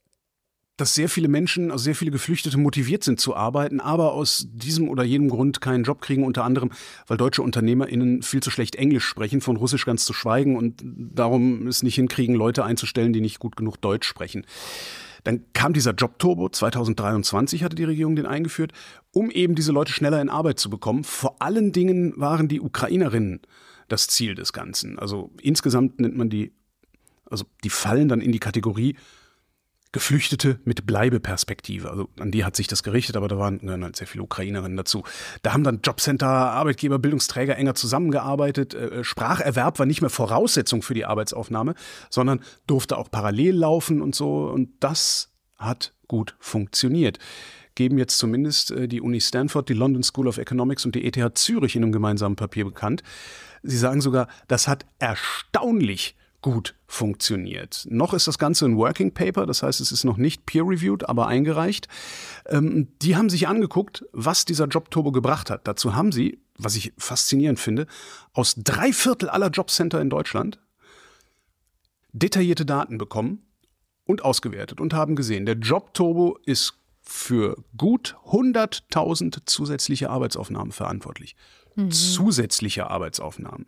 dass sehr viele Menschen, also sehr viele Geflüchtete motiviert sind zu arbeiten, aber aus diesem oder jenem Grund keinen Job kriegen, unter anderem, weil deutsche UnternehmerInnen viel zu schlecht Englisch sprechen, von Russisch ganz zu schweigen und darum es nicht hinkriegen, Leute einzustellen, die nicht gut genug Deutsch sprechen. Dann kam dieser Jobturbo, 2023 hatte die Regierung den eingeführt, um eben diese Leute schneller in Arbeit zu bekommen. Vor allen Dingen waren die Ukrainerinnen das Ziel des Ganzen. Also insgesamt nennt man die fallen dann in die Kategorie Geflüchtete mit Bleibeperspektive. Also an die hat sich das gerichtet, aber da waren halt sehr viele Ukrainerinnen dazu. Da haben dann Jobcenter, Arbeitgeber, Bildungsträger enger zusammengearbeitet. Spracherwerb war nicht mehr Voraussetzung für die Arbeitsaufnahme, sondern durfte auch parallel laufen und so. Und das hat gut funktioniert. Geben jetzt zumindest die Uni Stanford, die London School of Economics und die ETH Zürich in einem gemeinsamen Papier bekannt. Sie sagen sogar, das hat erstaunlich gut funktioniert. Noch ist das Ganze ein Working Paper, das heißt, es ist noch nicht peer-reviewed, aber eingereicht. Die haben sich angeguckt, was dieser Jobturbo gebracht hat. Dazu haben sie, was ich faszinierend finde, aus 3/4 aller Jobcenter in Deutschland detaillierte Daten bekommen und ausgewertet und haben gesehen, der Jobturbo ist für gut 100.000 zusätzliche Arbeitsaufnahmen verantwortlich. Zusätzliche Arbeitsaufnahmen,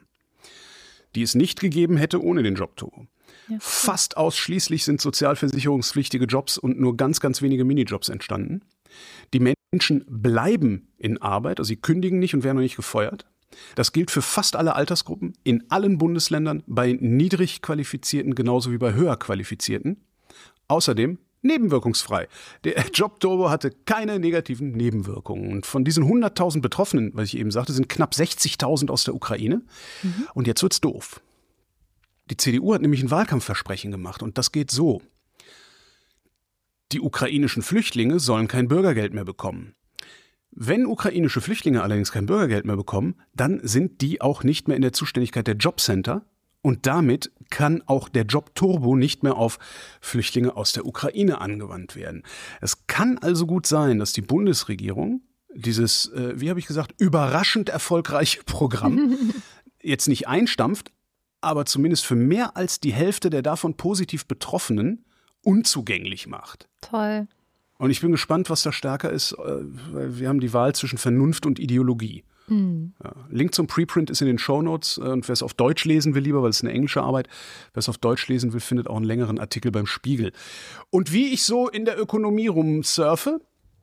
die es nicht gegeben hätte ohne den Jobturbo. Ja. Fast ausschließlich sind sozialversicherungspflichtige Jobs und nur ganz, ganz wenige Minijobs entstanden. Die Menschen bleiben in Arbeit, also sie kündigen nicht und werden noch nicht gefeuert. Das gilt für fast alle Altersgruppen, in allen Bundesländern, bei niedrig Qualifizierten genauso wie bei höher Qualifizierten. Außerdem nebenwirkungsfrei. Der Jobturbo hatte keine negativen Nebenwirkungen. Und von diesen 100.000 Betroffenen, was ich eben sagte, sind knapp 60.000 aus der Ukraine. Und jetzt wird's doof. Die CDU hat nämlich ein Wahlkampfversprechen gemacht und das geht so. Die ukrainischen Flüchtlinge sollen kein Bürgergeld mehr bekommen. Wenn ukrainische Flüchtlinge allerdings kein Bürgergeld mehr bekommen, dann sind die auch nicht mehr in der Zuständigkeit der Jobcenter und damit kann auch der Jobturbo nicht mehr auf Flüchtlinge aus der Ukraine angewandt werden. Es kann also gut sein, dass die Bundesregierung dieses, wie habe ich gesagt, überraschend erfolgreiche Programm jetzt nicht einstampft, aber zumindest für mehr als die Hälfte der davon positiv Betroffenen unzugänglich macht. Toll. Und ich bin gespannt, was da stärker ist, weil wir haben die Wahl zwischen Vernunft und Ideologie. Ja. Link zum Preprint ist in den Shownotes und wer es auf Deutsch lesen will, lieber, weil es eine englische Arbeit, wer es auf Deutsch lesen will, findet auch einen längeren Artikel beim Spiegel. Und wie ich so in der Ökonomie rumsurfe,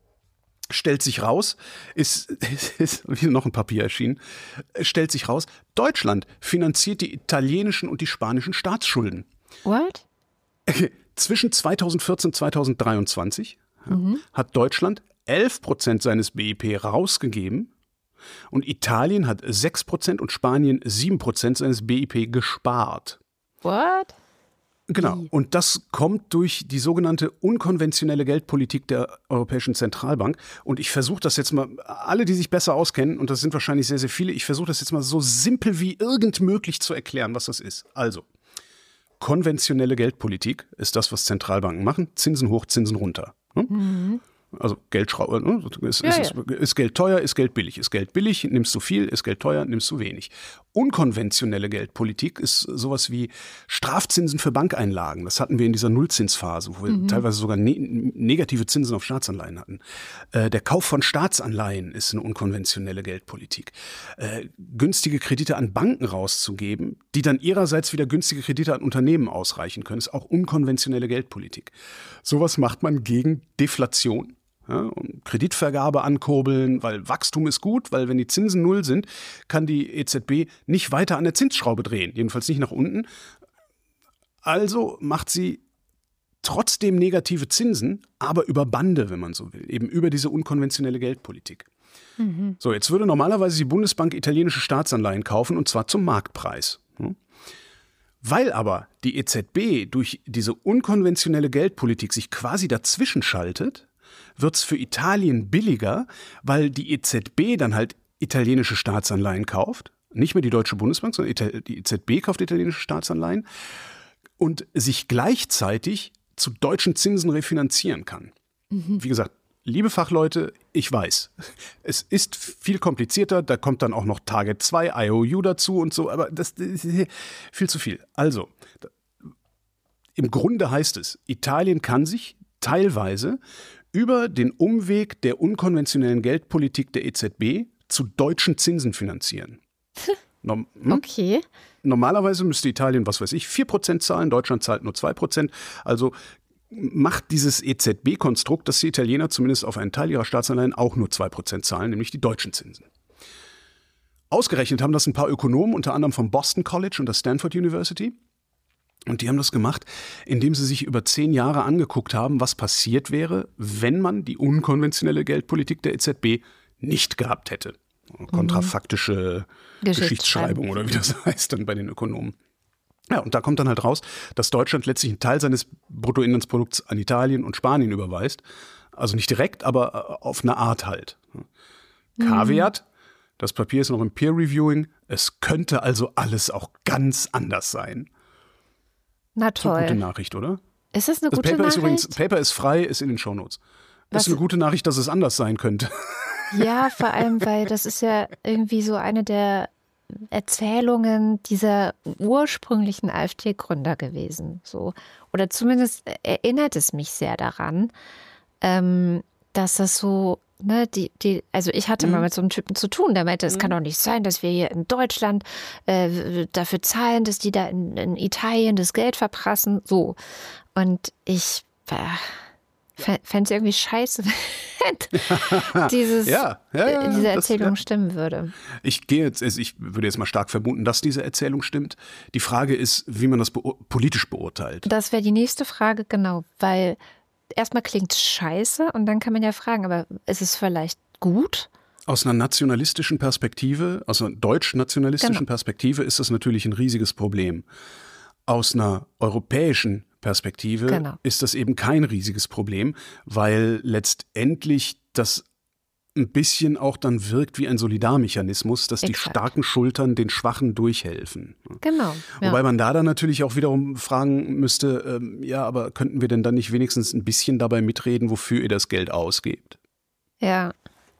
stellt sich raus, ist wieder noch ein Papier erschienen, stellt sich raus, Deutschland finanziert die italienischen und die spanischen Staatsschulden. What? Zwischen 2014 und 2023 hat Deutschland 11% seines BIP rausgegeben und Italien hat 6% und Spanien 7% seines BIP gespart. What? Genau. Und das kommt durch die sogenannte unkonventionelle Geldpolitik der Europäischen Zentralbank. Und ich versuche das jetzt mal, alle, die sich besser auskennen, und das sind wahrscheinlich sehr, sehr viele, ich versuche das jetzt mal so simpel wie irgend möglich zu erklären, was das ist. Also, konventionelle Geldpolitik ist das, was Zentralbanken machen. Zinsen hoch, Zinsen runter. Also Geldschraube, ne? Ist Geld teuer, ist Geld billig. Ist Geld billig, nimmst du viel, ist Geld teuer, nimmst du wenig. Unkonventionelle Geldpolitik ist sowas wie Strafzinsen für Bankeinlagen. Das hatten wir in dieser Nullzinsphase, wo wir teilweise sogar negative Zinsen auf Staatsanleihen hatten. Der Kauf von Staatsanleihen ist eine unkonventionelle Geldpolitik. Günstige Kredite an Banken rauszugeben, die dann ihrerseits wieder günstige Kredite an Unternehmen ausreichen können, ist auch unkonventionelle Geldpolitik. Sowas macht man gegen Deflation. Ja, und Kreditvergabe ankurbeln, weil Wachstum ist gut, weil wenn die Zinsen null sind, kann die EZB nicht weiter an der Zinsschraube drehen, jedenfalls nicht nach unten. Also macht sie trotzdem negative Zinsen, aber über Bande, wenn man so will, eben über diese unkonventionelle Geldpolitik. So, jetzt würde normalerweise die Bundesbank italienische Staatsanleihen kaufen und zwar zum Marktpreis. Weil aber die EZB durch diese unkonventionelle Geldpolitik sich quasi dazwischen schaltet, wird es für Italien billiger, weil die EZB dann halt italienische Staatsanleihen kauft. Nicht mehr die Deutsche Bundesbank, sondern die EZB kauft italienische Staatsanleihen und sich gleichzeitig zu deutschen Zinsen refinanzieren kann. Wie gesagt, liebe Fachleute, ich weiß, es ist viel komplizierter, da kommt dann auch noch Target 2, IOU dazu und so, aber das ist viel zu viel. Also, im Grunde heißt es, Italien kann sich teilweise über den Umweg der unkonventionellen Geldpolitik der EZB zu deutschen Zinsen finanzieren. Okay. Normalerweise müsste Italien, 4% zahlen, Deutschland zahlt nur 2%. Also macht dieses EZB-Konstrukt, dass die Italiener zumindest auf einen Teil ihrer Staatsanleihen auch nur 2% zahlen, nämlich die deutschen Zinsen. Ausgerechnet haben das ein paar Ökonomen, unter anderem vom Boston College und der Stanford University. Und die haben das gemacht, indem sie sich über 10 Jahre angeguckt haben, was passiert wäre, wenn man die unkonventionelle Geldpolitik der EZB nicht gehabt hätte. Kontrafaktische Geschichtsschreibung oder wie das heißt dann bei den Ökonomen. Ja, und da kommt dann halt raus, dass Deutschland letztlich einen Teil seines Bruttoinlandsprodukts an Italien und Spanien überweist. Also nicht direkt, aber auf eine Art halt. Kaviar, das Papier ist noch im Peer-Reviewing. Es könnte also alles auch ganz anders sein. Na toll. Das ist eine gute Nachricht, oder? Ist das eine das gute Paper Nachricht? Ist übrigens, Paper ist frei, ist in den Shownotes. Das ist eine gute Nachricht, dass es anders sein könnte. Ja, vor allem, weil das ist ja irgendwie so eine der Erzählungen dieser ursprünglichen AfD-Gründer gewesen. So. Oder zumindest erinnert es mich sehr daran, dass das so, ne, also ich hatte mal mit so einem Typen zu tun, der meinte, es kann doch nicht sein, dass wir hier in Deutschland dafür zahlen, dass die da in Italien das Geld verprassen. So. Und ich fände es irgendwie scheiße, wenn diese Erzählung stimmen würde. Ich würde jetzt mal stark vermuten, dass diese Erzählung stimmt. Die Frage ist, wie man das politisch beurteilt. Das wäre die nächste Frage, genau, weil erstmal klingt es scheiße und dann kann man ja fragen, aber ist es vielleicht gut? Aus einer nationalistischen Perspektive, aus einer deutsch-nationalistischen Perspektive ist das natürlich ein riesiges Problem. Aus einer europäischen Perspektive ist das eben kein riesiges Problem, weil letztendlich das ein bisschen auch dann wirkt wie ein Solidarmechanismus, dass die Exakt. starken Schultern den Schwachen durchhelfen. Genau. Ja. Wobei man da dann natürlich auch wiederum fragen müsste, ja, aber könnten wir denn dann nicht wenigstens ein bisschen dabei mitreden, wofür ihr das Geld ausgebt? Ja.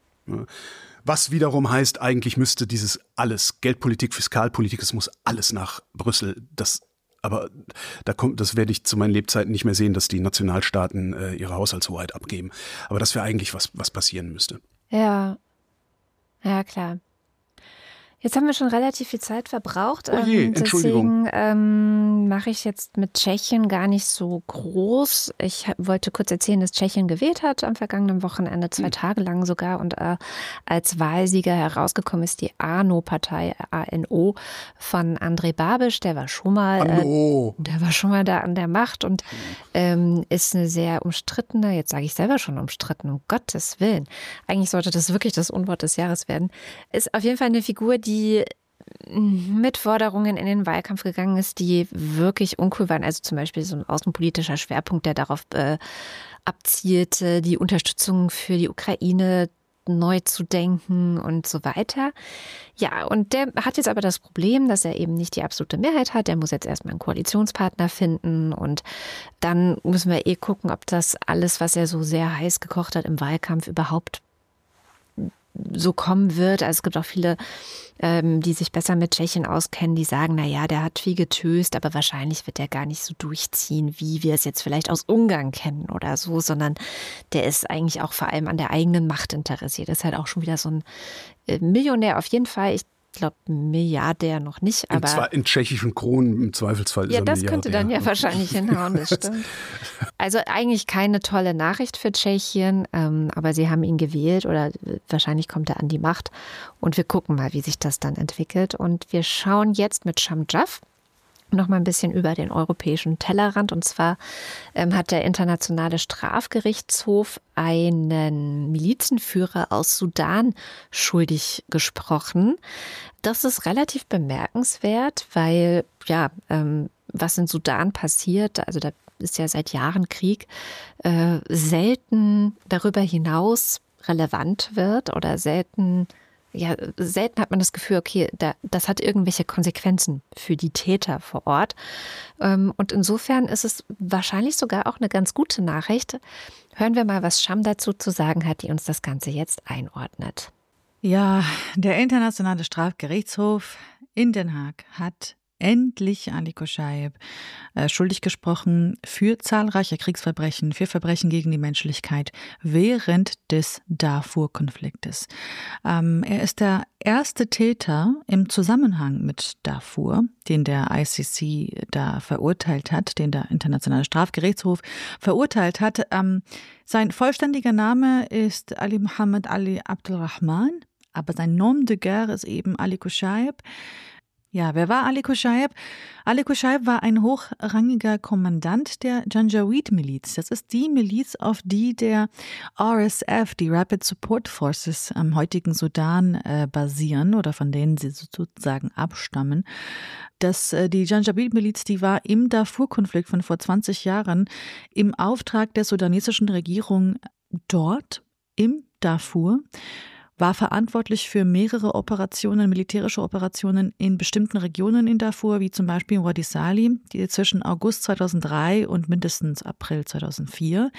Was wiederum heißt, eigentlich müsste dieses alles, Geldpolitik, Fiskalpolitik, es muss alles nach Brüssel. Aber das werde ich zu meinen Lebzeiten nicht mehr sehen, dass die Nationalstaaten ihre Haushaltshoheit abgeben. Aber das wäre eigentlich was passieren müsste. Ja. Ja, klar. Jetzt haben wir schon relativ viel Zeit verbraucht. Oh je, Entschuldigung. Deswegen mache ich jetzt mit Tschechien gar nicht so groß. Ich wollte kurz erzählen, dass Tschechien gewählt hat am vergangenen Wochenende, 2 Tage lang sogar. Und als Wahlsieger herausgekommen ist die ANO-Partei, ANO, von Andrej Babiš. Der war schon mal da an der Macht und ist eine sehr umstrittene, jetzt sage ich selber schon umstritten, um Gottes Willen. Eigentlich sollte das wirklich das Unwort des Jahres werden. Ist auf jeden Fall eine Figur, die mit Forderungen in den Wahlkampf gegangen ist, die wirklich uncool waren. Also zum Beispiel so ein außenpolitischer Schwerpunkt, der darauf abzielte, die Unterstützung für die Ukraine neu zu denken und so weiter. Ja, und der hat jetzt aber das Problem, dass er eben nicht die absolute Mehrheit hat. Er muss jetzt erstmal einen Koalitionspartner finden und dann müssen wir gucken, ob das alles, was er so sehr heiß gekocht hat im Wahlkampf, überhaupt so kommen wird. Also es gibt auch viele, die sich besser mit Tschechien auskennen, die sagen, naja, der hat viel getöst, aber wahrscheinlich wird der gar nicht so durchziehen, wie wir es jetzt vielleicht aus Ungarn kennen oder so, sondern der ist eigentlich auch vor allem an der eigenen Macht interessiert. Das ist halt auch schon wieder so ein Millionär auf jeden Fall. Ich glaube, Milliardär noch nicht. Aber in tschechischen Kronen im Zweifelsfall ist er das Milliardär. könnte dann ja wahrscheinlich hinhauen, das stimmt. Also eigentlich keine tolle Nachricht für Tschechien, aber sie haben ihn gewählt oder wahrscheinlich kommt er an die Macht. Und wir gucken mal, wie sich das dann entwickelt. Und wir schauen jetzt mit Shamjaf noch mal ein bisschen über den europäischen Tellerrand. Und zwar hat der Internationale Strafgerichtshof einen Milizenführer aus Sudan schuldig gesprochen. Das ist relativ bemerkenswert, weil was in Sudan passiert, also da ist ja seit Jahren Krieg, selten darüber hinaus relevant wird oder selten hat man das Gefühl, okay, das hat irgendwelche Konsequenzen für die Täter vor Ort. Und insofern ist es wahrscheinlich sogar auch eine ganz gute Nachricht. Hören wir mal, was Sham dazu zu sagen hat, die uns das Ganze jetzt einordnet. Ja, der Internationale Strafgerichtshof in Den Haag hat endlich Ali Koshaib schuldig gesprochen für zahlreiche Kriegsverbrechen, für Verbrechen gegen die Menschlichkeit während des Darfur-Konfliktes. Er ist der erste Täter im Zusammenhang mit Darfur, den der ICC da verurteilt hat, den der Internationale Strafgerichtshof verurteilt hat. Sein vollständiger Name ist Ali Mohammed Ali Abdulrahman, aber sein Nom de guerre ist eben Ali Koshaib. Ja, wer war Ali Koshaib? Ali Koshaib war ein hochrangiger Kommandant der Janjaweed-Miliz. Das ist die Miliz, auf die der RSF, die Rapid Support Forces am heutigen Sudan basieren oder von denen sie sozusagen abstammen. Die Janjaweed-Miliz, die war im Darfur-Konflikt von vor 20 Jahren im Auftrag der sudanesischen Regierung dort im Darfur, war verantwortlich für mehrere Operationen, militärische Operationen in bestimmten Regionen in Darfur, wie zum Beispiel in Wadi Salim, die zwischen August 2003 und mindestens April 2004.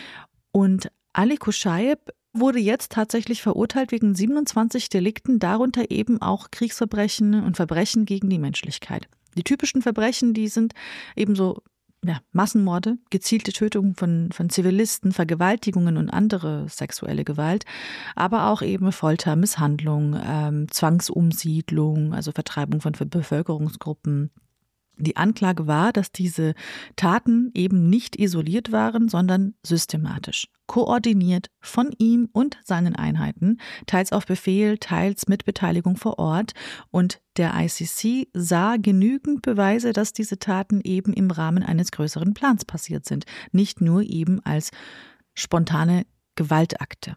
Und Ali Koshaib wurde jetzt tatsächlich verurteilt wegen 27 Delikten, darunter eben auch Kriegsverbrechen und Verbrechen gegen die Menschlichkeit. Die typischen Verbrechen, die sind ebenso Massenmorde, gezielte Tötungen von Zivilisten, Vergewaltigungen und andere sexuelle Gewalt, aber auch eben Folter, Misshandlung, Zwangsumsiedlung, also Vertreibung von Bevölkerungsgruppen. Die Anklage war, dass diese Taten eben nicht isoliert waren, sondern systematisch, koordiniert von ihm und seinen Einheiten, teils auf Befehl, teils mit Beteiligung vor Ort. Und der ICC sah genügend Beweise, dass diese Taten eben im Rahmen eines größeren Plans passiert sind, nicht nur eben als spontane Gewaltakte.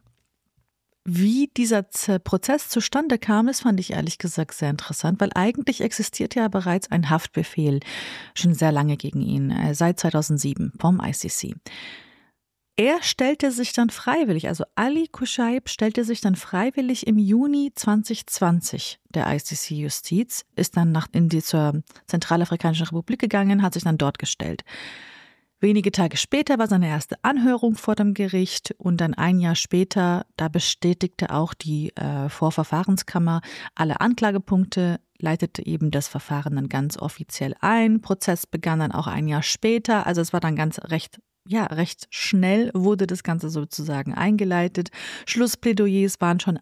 Wie dieser Prozess zustande kam, das fand ich ehrlich gesagt sehr interessant, weil eigentlich existiert ja bereits ein Haftbefehl schon sehr lange gegen ihn, seit 2007 vom ICC. Er stellte sich dann freiwillig, also Ali Kushaib stellte sich dann freiwillig im Juni 2020 der ICC-Justiz, ist dann zur Zentralafrikanischen Republik gegangen, hat sich dann dort gestellt. Wenige Tage später war seine erste Anhörung vor dem Gericht und dann ein Jahr später, da bestätigte auch die Vorverfahrenskammer alle Anklagepunkte, leitete eben das Verfahren dann ganz offiziell ein. Prozess begann dann auch ein Jahr später, also es war dann recht schnell wurde das Ganze sozusagen eingeleitet. Schlussplädoyers waren schon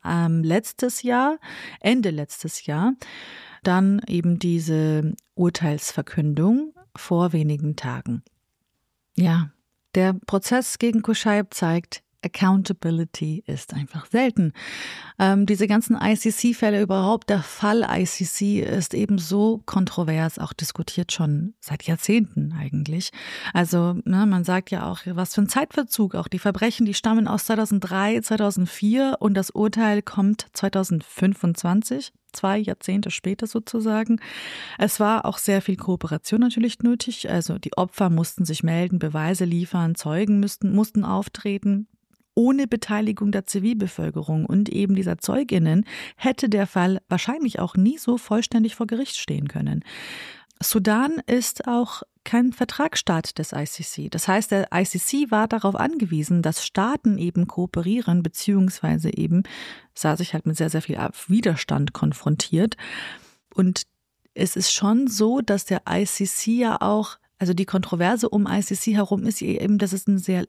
Ende letztes Jahr. Dann eben diese Urteilsverkündung vor wenigen Tagen. Ja, der Prozess gegen Kushaib zeigt, Accountability ist einfach selten. Diese ganzen ICC-Fälle überhaupt, der Fall ICC ist eben so kontrovers, auch diskutiert schon seit Jahrzehnten eigentlich. Also man sagt ja auch, was für ein Zeitverzug, auch die Verbrechen, die stammen aus 2003, 2004 und das Urteil kommt 2025. 2 Jahrzehnte später sozusagen. Es war auch sehr viel Kooperation natürlich nötig. Also die Opfer mussten sich melden, Beweise liefern, Zeugen mussten auftreten. Ohne Beteiligung der Zivilbevölkerung und eben dieser ZeugInnen hätte der Fall wahrscheinlich auch nie so vollständig vor Gericht stehen können. Sudan ist auch kein Vertragsstaat des ICC. Das heißt, der ICC war darauf angewiesen, dass Staaten eben kooperieren, beziehungsweise eben sah sich halt mit sehr, sehr viel Widerstand konfrontiert. Und es ist schon so, dass der ICC ja auch, also die Kontroverse um ICC herum ist eben, dass es eine sehr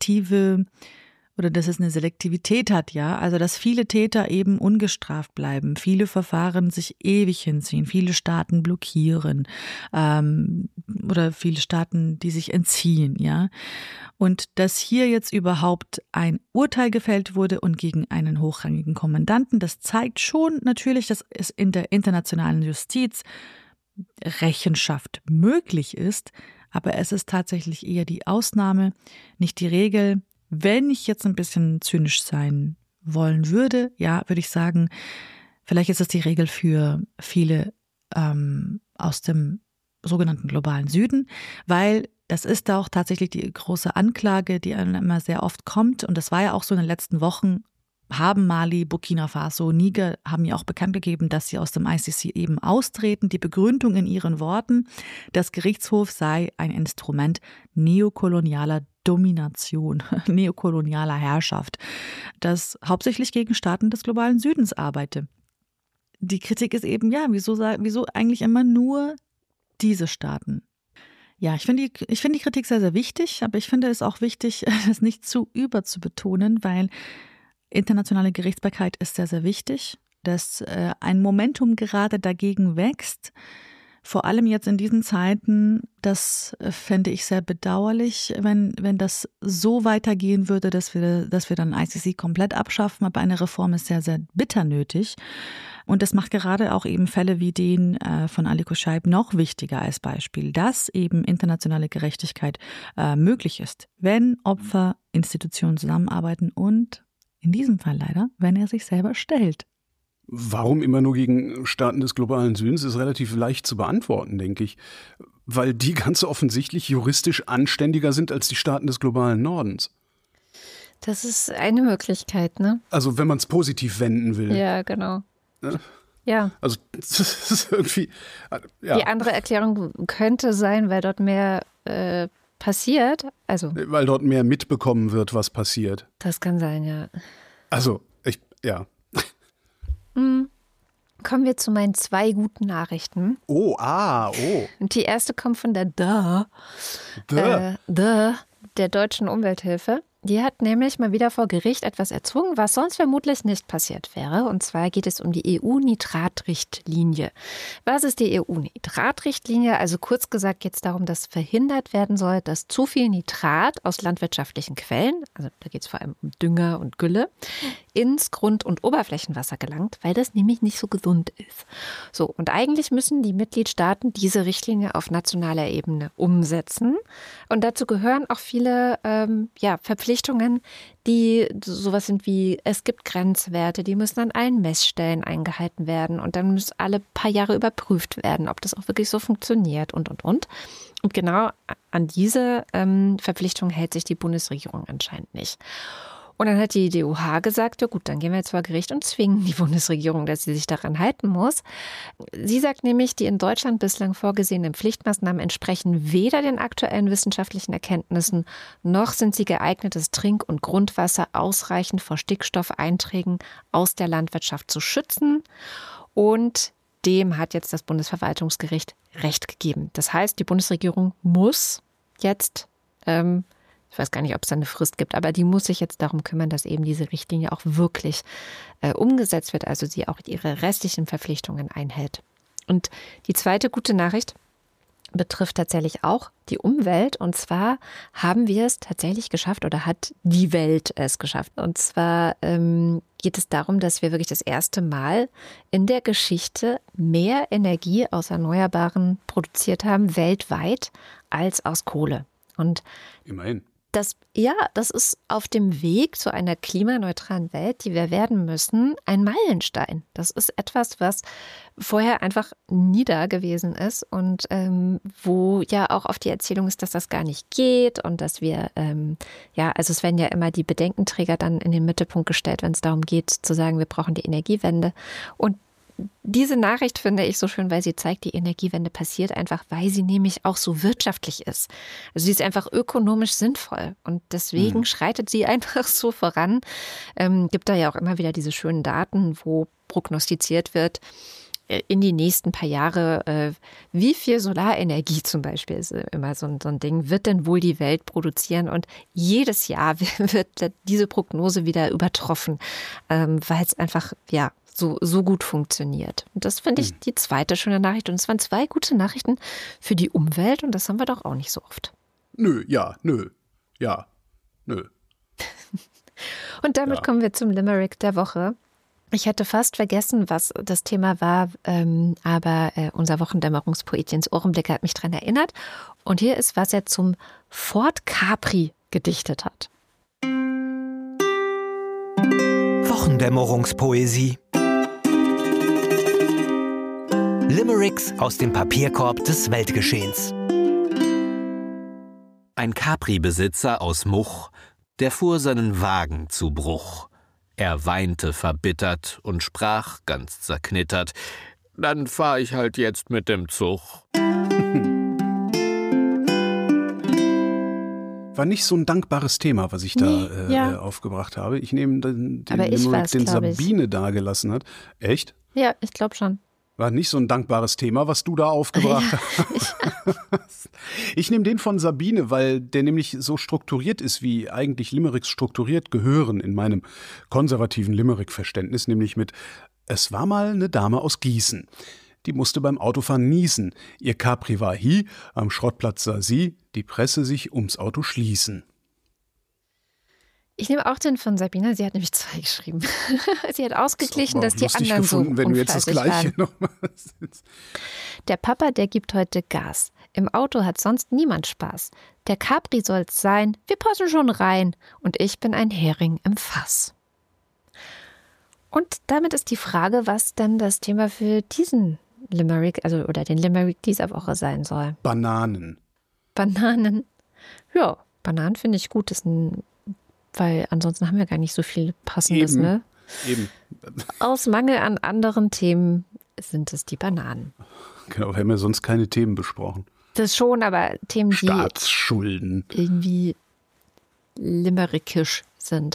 dass es eine Selektivität hat, ja. Also, dass viele Täter eben ungestraft bleiben, viele Verfahren sich ewig hinziehen, viele Staaten blockieren, oder viele Staaten, die sich entziehen, ja. Und dass hier jetzt überhaupt ein Urteil gefällt wurde und gegen einen hochrangigen Kommandanten, das zeigt schon natürlich, dass es in der internationalen Justiz Rechenschaft möglich ist, aber es ist tatsächlich eher die Ausnahme, nicht die Regel. Wenn ich jetzt ein bisschen zynisch sein wollen würde, ja, würde ich sagen, vielleicht ist es die Regel für viele aus dem sogenannten globalen Süden, weil das ist auch tatsächlich die große Anklage, die immer sehr oft kommt. Und das war ja auch so in den letzten Wochen, haben Mali, Burkina Faso, Niger, haben ja auch bekannt gegeben, dass sie aus dem ICC eben austreten. Die Begründung in ihren Worten, das Gerichtshof sei ein Instrument neokolonialer Domination, neokolonialer Herrschaft, das hauptsächlich gegen Staaten des globalen Südens arbeite. Die Kritik ist eben, ja, wieso eigentlich immer nur diese Staaten? Ja, ich finde die Kritik sehr, sehr wichtig, aber ich finde es auch wichtig, das nicht zu überzubetonen, weil internationale Gerichtsbarkeit ist sehr, sehr wichtig, dass ein Momentum gerade dagegen wächst. Vor allem jetzt in diesen Zeiten, das fände ich sehr bedauerlich, wenn das so weitergehen würde, dass wir dann ICC komplett abschaffen. Aber eine Reform ist sehr, sehr bitter nötig. Und das macht gerade auch eben Fälle wie den von Ali Kushaib noch wichtiger als Beispiel, dass eben internationale Gerechtigkeit möglich ist, wenn Opfer, Institutionen zusammenarbeiten und in diesem Fall leider, wenn er sich selber stellt. Warum immer nur gegen Staaten des globalen Südens, ist relativ leicht zu beantworten, denke ich. Weil die ganz offensichtlich juristisch anständiger sind als die Staaten des globalen Nordens. Das ist eine Möglichkeit, ne? Also wenn man es positiv wenden will. Ja, genau. Ja. Also das ist irgendwie. Ja. Die andere Erklärung könnte sein, weil dort mehr passiert. Also. Weil dort mehr mitbekommen wird, was passiert. Das kann sein, ja. Also, ja. Kommen wir zu meinen 2 guten Nachrichten. Oh. Und die erste kommt von der der Deutschen Umwelthilfe. Die hat nämlich mal wieder vor Gericht etwas erzwungen, was sonst vermutlich nicht passiert wäre. Und zwar geht es um die EU-Nitratrichtlinie. Was ist die EU-Nitratrichtlinie? Also kurz gesagt geht es darum, dass verhindert werden soll, dass zu viel Nitrat aus landwirtschaftlichen Quellen, also da geht es vor allem um Dünger und Gülle, ins Grund- und Oberflächenwasser gelangt, weil das nämlich nicht so gesund ist. So, und eigentlich müssen die Mitgliedstaaten diese Richtlinie auf nationaler Ebene umsetzen. Und dazu gehören auch viele Verpflichtungen Verpflichtungen, die sowas sind wie, es gibt Grenzwerte, die müssen an allen Messstellen eingehalten werden und dann muss alle paar Jahre überprüft werden, ob das auch wirklich so funktioniert und. Und genau an diese Verpflichtung hält sich die Bundesregierung anscheinend nicht. Und dann hat die DOH gesagt, ja gut, dann gehen wir jetzt vor Gericht und zwingen die Bundesregierung, dass sie sich daran halten muss. Sie sagt nämlich, die in Deutschland bislang vorgesehenen Pflichtmaßnahmen entsprechen weder den aktuellen wissenschaftlichen Erkenntnissen, noch sind sie geeignet, das Trink- und Grundwasser ausreichend vor Stickstoffeinträgen aus der Landwirtschaft zu schützen. Und dem hat jetzt das Bundesverwaltungsgericht Recht gegeben. Das heißt, die Bundesregierung muss jetzt ich weiß gar nicht, ob es da eine Frist gibt, aber die muss sich jetzt darum kümmern, dass eben diese Richtlinie auch wirklich umgesetzt wird, also sie auch ihre restlichen Verpflichtungen einhält. Und die zweite gute Nachricht betrifft tatsächlich auch die Umwelt. Und zwar haben wir es tatsächlich geschafft oder hat die Welt es geschafft. Und zwar geht es darum, dass wir wirklich das erste Mal in der Geschichte mehr Energie aus Erneuerbaren produziert haben, weltweit, als aus Kohle. Und immerhin. Das ist auf dem Weg zu einer klimaneutralen Welt, die wir werden müssen, ein Meilenstein. Das ist etwas, was vorher einfach nie da gewesen ist und wo ja auch oft die Erzählung ist, dass das gar nicht geht und dass wir, also es werden ja immer die Bedenkenträger dann in den Mittelpunkt gestellt, wenn es darum geht, zu sagen, wir brauchen die Energiewende. Und diese Nachricht finde ich so schön, weil sie zeigt, die Energiewende passiert einfach, weil sie nämlich auch so wirtschaftlich ist. Also sie ist einfach ökonomisch sinnvoll und deswegen schreitet sie einfach so voran. Gibt da ja auch immer wieder diese schönen Daten, wo prognostiziert wird, in die nächsten paar Jahre, wie viel Solarenergie zum Beispiel ist immer so ein Ding, wird denn wohl die Welt produzieren? Und jedes Jahr wird diese Prognose wieder übertroffen, weil es einfach, so gut funktioniert. Und das finde ich die zweite schöne Nachricht. Und es waren 2 gute Nachrichten für die Umwelt und das haben wir doch auch nicht so oft. Nö. Und damit kommen wir zum Limerick der Woche. Ich hätte fast vergessen, was das Thema war, aber unser Wochendämmerungspoet Jens Ohrenblick hat mich daran erinnert. Und hier ist, was er zum Fort Capri gedichtet hat. Wochendämmerungspoesie. Limericks aus dem Papierkorb des Weltgeschehens. Ein Capri-Besitzer aus Much, der fuhr seinen Wagen zu Bruch. Er weinte verbittert und sprach ganz zerknittert: Dann fahr ich halt jetzt mit dem Zug. War nicht so ein dankbares Thema, was ich da aufgebracht habe. Ich nehme den Limerick, den Sabine da gelassen hat. Echt? Ja, ich glaube schon. War nicht so ein dankbares Thema, was du da aufgebracht hast. Ich nehme den von Sabine, weil der nämlich so strukturiert ist, wie eigentlich Limericks strukturiert gehören in meinem konservativen Limerick-Verständnis, nämlich mit: Es war mal eine Dame aus Gießen. Die musste beim Autofahren niesen. Ihr Capri war hie, am Schrottplatz sah sie, die Presse sich ums Auto schließen. Ich nehme auch den von Sabine, sie hat nämlich 2 geschrieben. Sie hat ausgeglichen, dass die anderen so wenn du jetzt das Gleiche nochmal sitzt. Der Papa, der gibt heute Gas. Im Auto hat sonst niemand Spaß. Der Capri soll's sein, wir passen schon rein. Und ich bin ein Hering im Fass. Und damit ist die Frage, was denn das Thema für diesen Limerick, oder den Limerick dieser Woche sein soll. Bananen. Ja, Bananen finde ich gut. Weil ansonsten haben wir gar nicht so viel Passendes, Eben. ne? Eben. Aus Mangel an anderen Themen sind es die Bananen. Genau, wir haben ja sonst keine Themen besprochen. Das schon, aber Themen, Staatsschulden. die irgendwie limerickisch sind.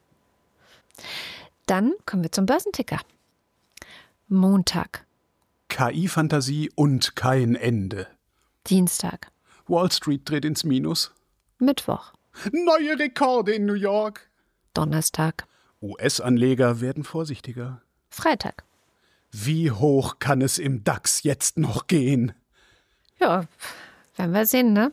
Dann kommen wir zum Börsenticker. Montag. KI-Fantasie und kein Ende. Dienstag. Wall Street dreht ins Minus. Mittwoch. Neue Rekorde in New York. Donnerstag. US-Anleger werden vorsichtiger. Freitag. Wie hoch kann es im DAX jetzt noch gehen? Ja, werden wir sehen, ne?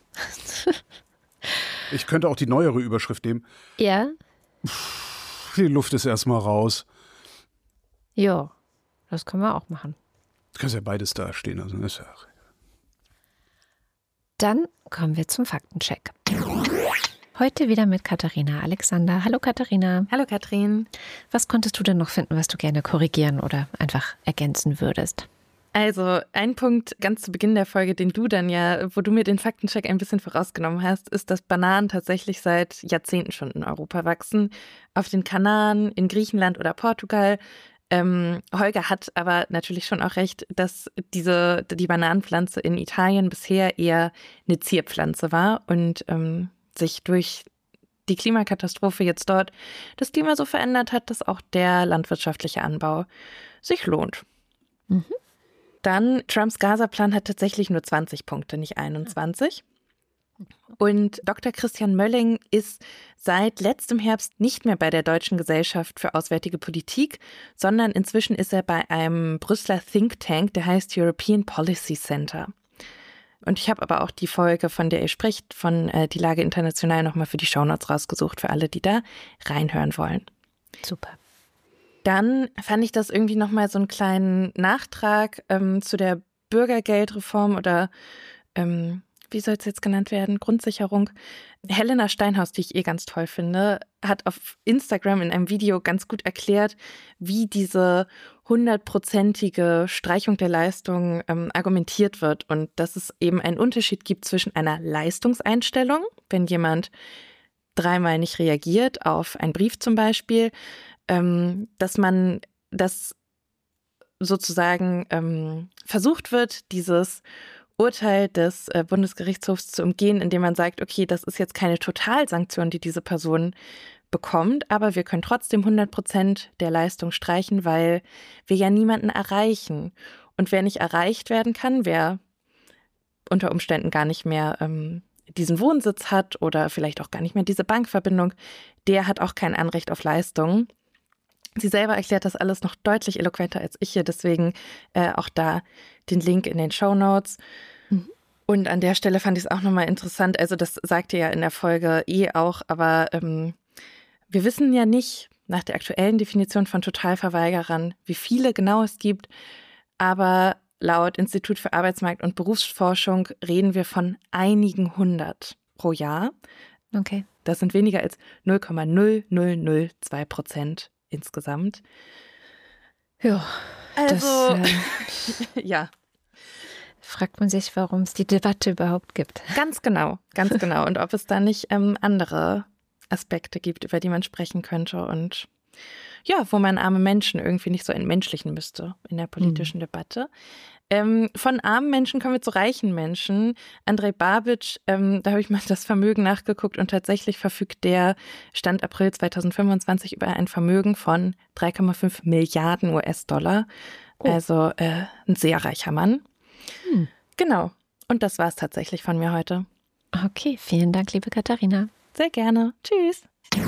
Ich könnte auch die neuere Überschrift nehmen. Ja. Die Luft ist erstmal raus. Ja, das können wir auch machen. Du kannst ja beides dastehen. Also das ist ja... Dann kommen wir zum Faktencheck. Heute wieder mit Katharina Alexander. Hallo Katharina. Hallo Katrin. Was konntest du denn noch finden, was du gerne korrigieren oder einfach ergänzen würdest? Also ein Punkt ganz zu Beginn der Folge, den du dann wo du mir den Faktencheck ein bisschen vorausgenommen hast, ist, dass Bananen tatsächlich seit Jahrzehnten schon in Europa wachsen. Auf den Kanaren, in Griechenland oder Portugal. Holger hat aber natürlich schon auch recht, dass die Bananenpflanze in Italien bisher eher eine Zierpflanze war und sich durch die Klimakatastrophe jetzt dort das Klima so verändert hat, dass auch der landwirtschaftliche Anbau sich lohnt. Mhm. Dann, Trumps Gaza-Plan hat tatsächlich nur 20 Punkte, nicht 21. Und Dr. Christian Mölling ist seit letztem Herbst nicht mehr bei der Deutschen Gesellschaft für Auswärtige Politik, sondern inzwischen ist er bei einem Brüsseler Think Tank, der heißt European Policy Center. Und ich habe aber auch die Folge, von der ihr spricht, von Die Lage international nochmal für die Shownotes rausgesucht, für alle, die da reinhören wollen. Super. Dann fand ich das irgendwie nochmal so einen kleinen Nachtrag zu der Bürgergeldreform oder wie soll es jetzt genannt werden? Grundsicherung. Helena Steinhaus, die ich ganz toll finde, hat auf Instagram in einem Video ganz gut erklärt, wie diese 100%ige Streichung der Leistung argumentiert wird und dass es eben einen Unterschied gibt zwischen einer Leistungseinstellung, wenn jemand 3-mal nicht reagiert auf einen Brief zum Beispiel, dass man das sozusagen versucht wird, dieses Urteil des Bundesgerichtshofs zu umgehen, indem man sagt, okay, das ist jetzt keine Totalsanktion, die diese Person bekommt, aber wir können trotzdem 100% der Leistung streichen, weil wir ja niemanden erreichen. Und wer nicht erreicht werden kann, wer unter Umständen gar nicht mehr diesen Wohnsitz hat oder vielleicht auch gar nicht mehr diese Bankverbindung, der hat auch kein Anrecht auf Leistungen. Sie selber erklärt das alles noch deutlich eloquenter als ich hier, deswegen auch da den Link in den Shownotes. Mhm. Und an der Stelle fand ich es auch nochmal interessant, also das sagt ihr ja in der Folge auch, aber wir wissen ja nicht nach der aktuellen Definition von Totalverweigerern, wie viele genau es gibt, aber laut Institut für Arbeitsmarkt- und Berufsforschung reden wir von einigen 100 pro Jahr. Okay. Das sind weniger als 0,0002% insgesamt. Ja, also ja. Fragt man sich, warum es die Debatte überhaupt gibt. Ganz genau. Und ob es da nicht andere Aspekte gibt, über die man sprechen könnte und ja, wo man arme Menschen irgendwie nicht so entmenschlichen müsste in der politischen Debatte. Von armen Menschen kommen wir zu reichen Menschen. Andrej Babic, da habe ich mal das Vermögen nachgeguckt und tatsächlich verfügt der Stand April 2025 über ein Vermögen von 3,5 Milliarden US-Dollar. Oh. Also ein sehr reicher Mann. Genau. Und das war es tatsächlich von mir heute. Okay, vielen Dank, liebe Katharina. Sehr gerne. Tschüss.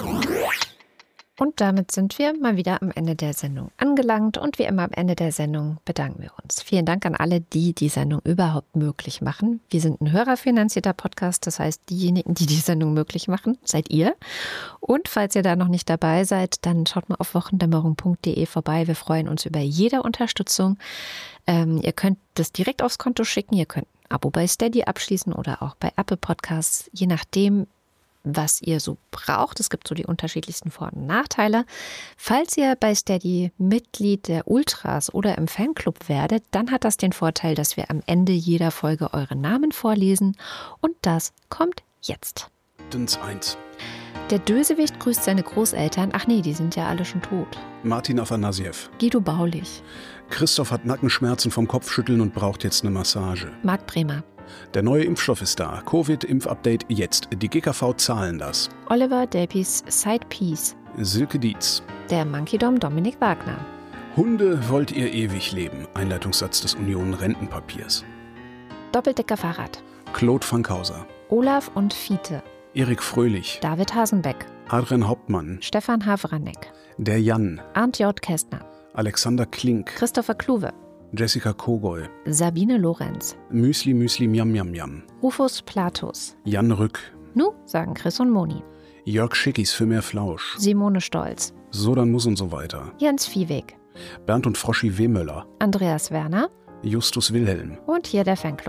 Und damit sind wir mal wieder am Ende der Sendung angelangt. Und wie immer am Ende der Sendung bedanken wir uns. Vielen Dank an alle, die die Sendung überhaupt möglich machen. Wir sind ein hörerfinanzierter Podcast, das heißt, diejenigen, die die Sendung möglich machen, seid ihr. Und falls ihr da noch nicht dabei seid, dann schaut mal auf wochendämmerung.de vorbei. Wir freuen uns über jede Unterstützung. Ihr könnt das direkt aufs Konto schicken. Ihr könnt ein Abo bei Steady abschließen oder auch bei Apple Podcasts, je nachdem, was ihr so braucht. Es gibt so die unterschiedlichsten Vor- und Nachteile. Falls ihr bei Steady Mitglied der Ultras oder im Fanclub werdet, dann hat das den Vorteil, dass wir am Ende jeder Folge eure Namen vorlesen. Und das kommt jetzt. 1. Der Dösewicht grüßt seine Großeltern. Ach nee, die sind ja alle schon tot. Martin Afanasiev. Guido Baulich. Christoph hat Nackenschmerzen vom Kopfschütteln und braucht jetzt eine Massage. Marc Bremer. Der neue Impfstoff ist da. Covid-Impfupdate jetzt. Die GKV zahlen das. Oliver Delpis Side Peace. Silke Dietz. Der Monkeydom Dominik Wagner. Hunde wollt ihr ewig leben. Einleitungssatz des Union-Rentenpapiers. Doppeldecker Fahrrad. Claude Fankhauser. Olaf und Fiete. Erik Fröhlich. David Hasenbeck. Adrian Hauptmann. Stefan Havranek. Der Jan. Arndt J. Kästner. Alexander Klink. Christopher Kluwe. Jessica Kogoy. Sabine Lorenz. Müsli Müsli Miam Miam Miam. Rufus Platus. Jan Rück. Nu, sagen Chris und Moni. Jörg Schickis für mehr Flausch. Simone Stolz. So dann muss und so weiter. Jens Viehweg. Bernd und Froschi Wehmöller. Andreas Werner. Justus Wilhelm. Und hier der Fanclub.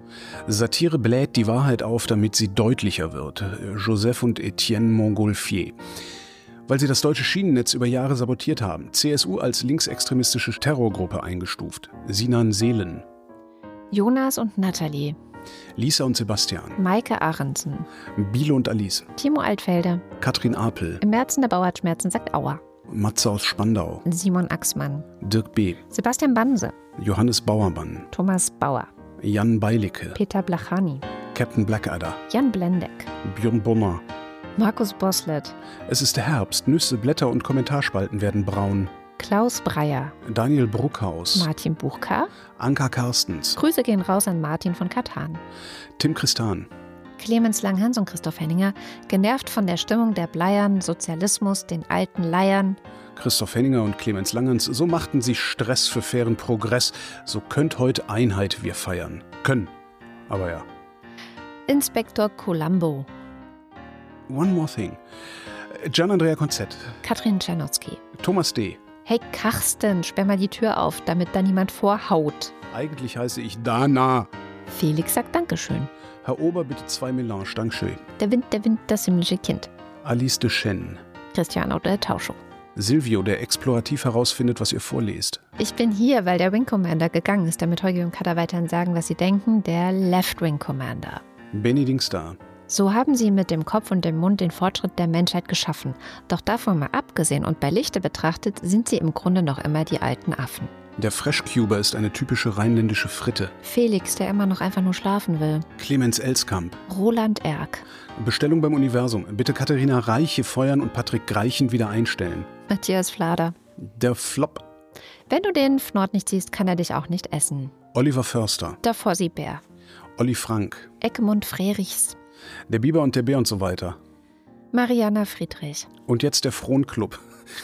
Satire bläht die Wahrheit auf, damit sie deutlicher wird. Joseph und Etienne Montgolfier. Weil sie das deutsche Schienennetz über Jahre sabotiert haben. CSU als linksextremistische Terrorgruppe eingestuft. Sinan Seelen. Jonas und Nathalie. Lisa und Sebastian. Maike Arensen. Biele und Alice. Timo Altfelde. Katrin Apel. Im Märzen der Bauer hat Schmerzen, sagt Aua. Matze aus Spandau. Simon Axmann. Dirk B. Sebastian Banse. Johannes Bauermann. Thomas Bauer. Jan Beilicke. Peter Blachani. Captain Blackadder. Jan Blendeck. Björn Bonner. Markus Boslett. Es ist Herbst, Nüsse, Blätter und Kommentarspalten werden braun. Klaus Breyer. Daniel Bruckhaus. Martin Buchka. Anka Karstens. Grüße gehen raus an Martin von Katan. Tim Christan. Clemens Langhans und Christoph Henninger, genervt von der Stimmung der Bleiern, Sozialismus, den alten Leiern. Christoph Henninger und Clemens Langhans, so machten sie Stress für fairen Progress. So könnt heute Einheit wir feiern. Können. Aber ja. Inspektor Columbo. One more thing. Gian-Andrea Konzett. Katrin Czernotzki. Thomas D. Hey Karsten, sperr mal die Tür auf, damit da niemand vorhaut. Eigentlich heiße ich Dana. Felix sagt Dankeschön. Herr Ober, bitte 2 Melange. Dankeschön. Der Wind, das himmlische Kind. Alice de Chen. Cristiano der Tauscho. Silvio, der explorativ herausfindet, was ihr vorlest. Ich bin hier, weil der Wing Commander gegangen ist, damit Holgi und Kada weiterhin sagen, was sie denken. Der Left Wing Commander. Benny Dingstar. So haben sie mit dem Kopf und dem Mund den Fortschritt der Menschheit geschaffen. Doch davon mal abgesehen und bei Lichte betrachtet, sind sie im Grunde noch immer die alten Affen. Der Freshcuber ist eine typische rheinländische Fritte. Felix, der immer noch einfach nur schlafen will. Clemens Elskamp. Roland Erck. Bestellung beim Universum. Bitte Katharina Reiche feuern und Patrick Greichen wieder einstellen. Matthias Flader. Der Flop. Wenn du den Fnord nicht siehst, kann er dich auch nicht essen. Oliver Förster. Der Fossi-Bär. Olli Frank. Egmund Frerichs. Der Biber und der Bär und so weiter. Mariana Friedrich. Und jetzt der Frohnclub.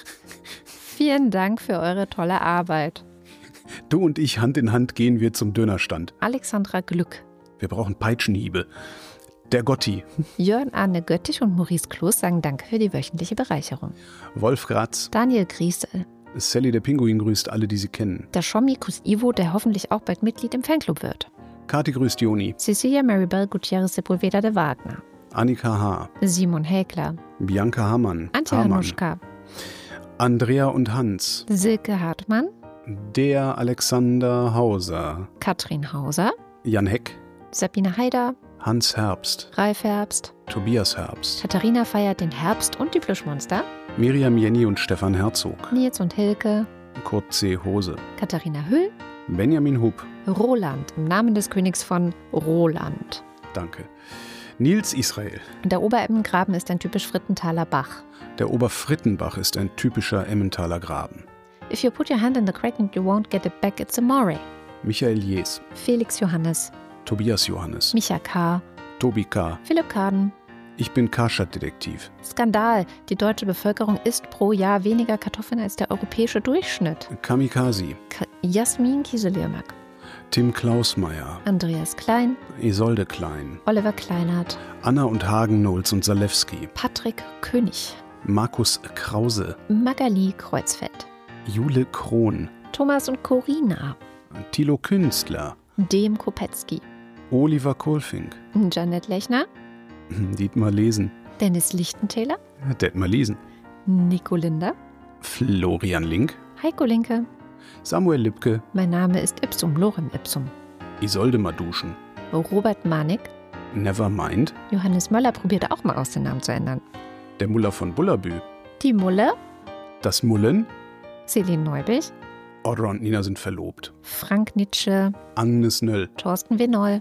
Vielen Dank für eure tolle Arbeit. Du und ich, Hand in Hand, gehen wir zum Dönerstand. Alexandra Glück. Wir brauchen Peitschenhiebe. Der Gotti. Jörn Arne Göttich und Maurice Kloß sagen Danke für die wöchentliche Bereicherung. Wolf Gratz. Daniel Griesel. Sally der Pinguin grüßt alle, die sie kennen. Der Schommi grüßt Ivo, der hoffentlich auch bald Mitglied im Fanclub wird. Kati grüßt Joni. Cecilia Maribel Gutierrez Sepulveda de Wagner. Annika H. Simon Häkler. Bianca Hamann. Antje Hanuschka. Andrea und Hans. Silke Hartmann. Der Alexander Hauser. Katrin Hauser. Jan Heck. Sabine Haider. Hans Herbst. Ralf Herbst. Tobias Herbst. Katharina feiert den Herbst und die Plüschmonster. Miriam Jenny und Stefan Herzog. Nils und Hilke. Kurt C. Hose. Katharina Hüll. Benjamin Hub. Roland, im Namen des Königs von Roland. Danke. Nils Israel. Der Oberebbengraben ist ein typisch Frittenthaler Bach. Der Oberfrittenbach ist ein typischer Emmentaler Graben. If you put your hand in the crack and you won't get it back, it's a moray. Michael Jes. Felix Johannes. Tobias Johannes. Micha K. Tobi K. Philipp Kaden. Ich bin Karstadt-Detektiv. Skandal. Die deutsche Bevölkerung isst pro Jahr weniger Kartoffeln als der europäische Durchschnitt. Kamikaze. Jasmin Kieseliermack. Tim Klausmeier. Andreas Klein. Isolde Klein. Oliver Kleinert. Anna und Hagen Nolz und Salewski. Patrick König. Markus Krause. Magali Kreuzfeld. Jule Krohn. Thomas und Corina. Thilo Künstler. Dem Kopetzky. Oliver Kohlfink. Janet Lechner. Dietmar Lesen. Dennis Lichtentäler. Detmar Lesen. Nico Linder. Florian Link. Heiko Linke. Samuel Lübke. Mein Name ist Ipsum Lorem Ipsum. Isolde Maduschen. Robert Manik. Nevermind. Johannes Möller probierte auch mal aus, den Namen zu ändern. Der Muller von Bullabü. Die Mulle. Das Mullen. Celine Neubich. Audra und Nina sind verlobt. Frank Nitsche. Agnes Nöll. Thorsten Wenoll.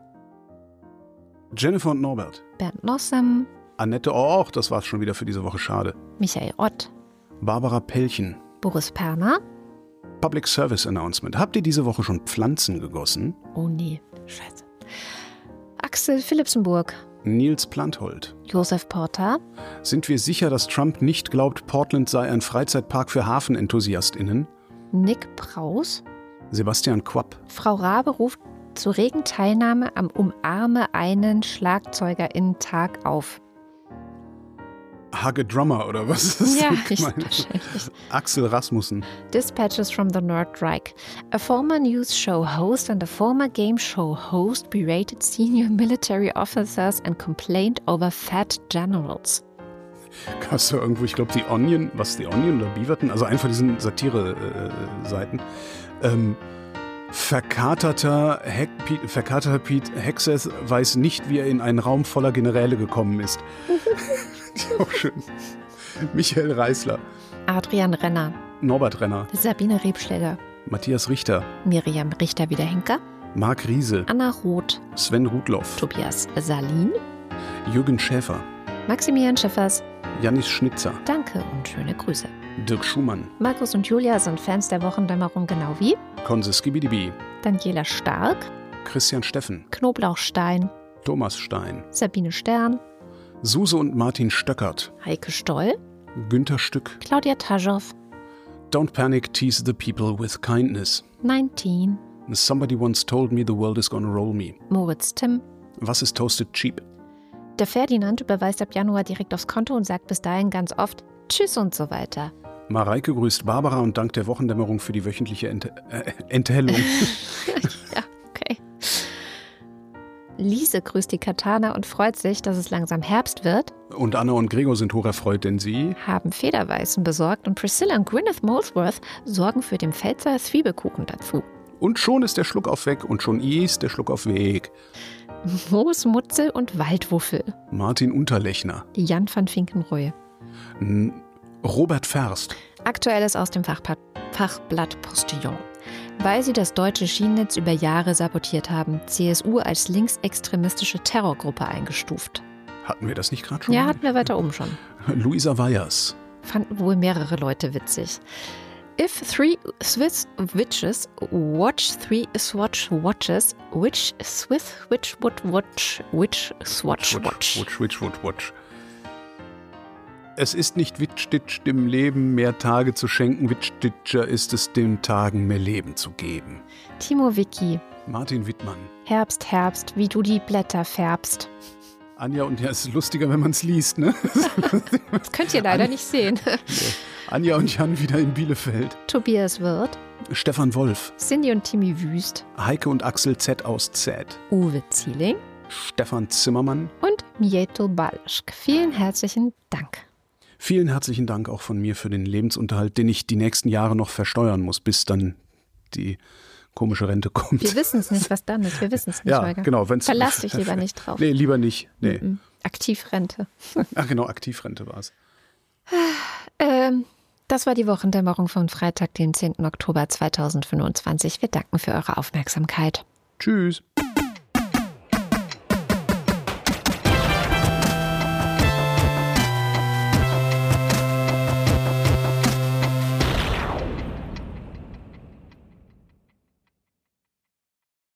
Jennifer und Norbert. Bernd Nossem. Annette, oh, das war's schon wieder für diese Woche, schade. Michael Ott. Barbara Pellchen. Boris Perner. Public Service Announcement. Habt ihr diese Woche schon Pflanzen gegossen? Oh nee, scheiße. Axel Philipsenburg. Nils Planthold. Josef Porter. Sind wir sicher, dass Trump nicht glaubt, Portland sei ein Freizeitpark für Hafenenthusiastinnen? Nick Praus. Sebastian Quapp. Frau Rabe ruft zur regen Teilnahme am Umarme einen SchlagzeugerInnen-Tag auf. Hage Drummer oder was ist Ja, das? wahrscheinlich. Axel Rasmussen. Dispatches from the Nordreich. A former news show host and a former game show host berated senior military officers and complained over fat generals. Hast du irgendwo, ich glaube, die Onion oder Beaverton, also einen von diesen Satire-Seiten. Verkaterter Pete Hexeth weiß nicht, wie er in einen Raum voller Generäle gekommen ist. Auch schön. Michael Reißler. Adrian Renner. Norbert Renner. Sabine Rebschläger. Matthias Richter. Miriam Richter-Wiederhenker. Marc Riese. Anna Roth. Sven Rudloff. Tobias Salin. Jürgen Schäfer. Maximilian Schiffers. Janis Schnitzer. Danke und schöne Grüße. Dirk Schumann. Markus und Julia sind Fans der Wochendämmerung genau wie Konse Skibidibi. Daniela Stark. Christian Steffen. Knoblauchstein. Thomas Stein. Sabine Stern. Suse und Martin Stöckert. Heike Stoll. Günther Stück. Claudia Taschow. Don't panic, tease the people with kindness. 19. Somebody once told me the world is gonna roll me. Moritz Timm. Was ist toasted cheap? Der Ferdinand überweist ab Januar direkt aufs Konto und sagt bis dahin ganz oft Tschüss und so weiter. Mareike grüßt Barbara und dankt der Wochendämmerung für die wöchentliche Enthellung. Ja, okay. Lise grüßt die Katana und freut sich, dass es langsam Herbst wird. Und Anna und Gregor sind hocherfreut, denn sie Haben Federweißen besorgt und Priscilla und Gwyneth Molesworth sorgen für den Pfälzer Zwiebelkuchen dazu. Und schon ist der Schluckauf weg und schon ist der Schluckauf weg. Moos Mutzel und Waldwuffel. Martin Unterlechner. Jan van Finkenroy. Robert Ferst. Aktuelles aus dem Fachblatt Postillon. Weil sie das deutsche Schienennetz über Jahre sabotiert haben, CSU als linksextremistische Terrorgruppe eingestuft. Hatten wir das nicht gerade schon? Ja, hatten wir weiter oben schon. Luisa Weyers. Fanden wohl mehrere Leute witzig. If three Swiss witches watch three Swatch watches, which Swiss witch would watch, which Swatch watch. Watch. Es ist nicht Wittstitch dem Leben mehr Tage zu schenken, Wittstitcher ist es den Tagen mehr Leben zu geben. Timo Wicki. Martin Wittmann. Herbst, Herbst, wie du die Blätter färbst. Anja und ja, es ist lustiger, wenn man es liest, ne? Das könnt ihr leider nicht sehen. Anja und Jan wieder in Bielefeld. Tobias Wirth. Stefan Wolf. Cindy und Timmy Wüst. Heike und Axel Z aus Z. Uwe Zieling. Stefan Zimmermann. Und Mieto Balschk. Vielen herzlichen Dank. Vielen herzlichen Dank auch von mir für den Lebensunterhalt, den ich die nächsten Jahre noch versteuern muss, bis dann die komische Rente kommt. Wir wissen es nicht, was dann ist. Wir wissen es nicht, ja, Holger. genau. Verlass dich lieber nicht drauf. Nee, lieber nicht. Nee. Aktivrente. Ach genau, Aktivrente war es. Das war die Wochendämmerung von Freitag, den 10. Oktober 2025. Wir danken für eure Aufmerksamkeit. Tschüss.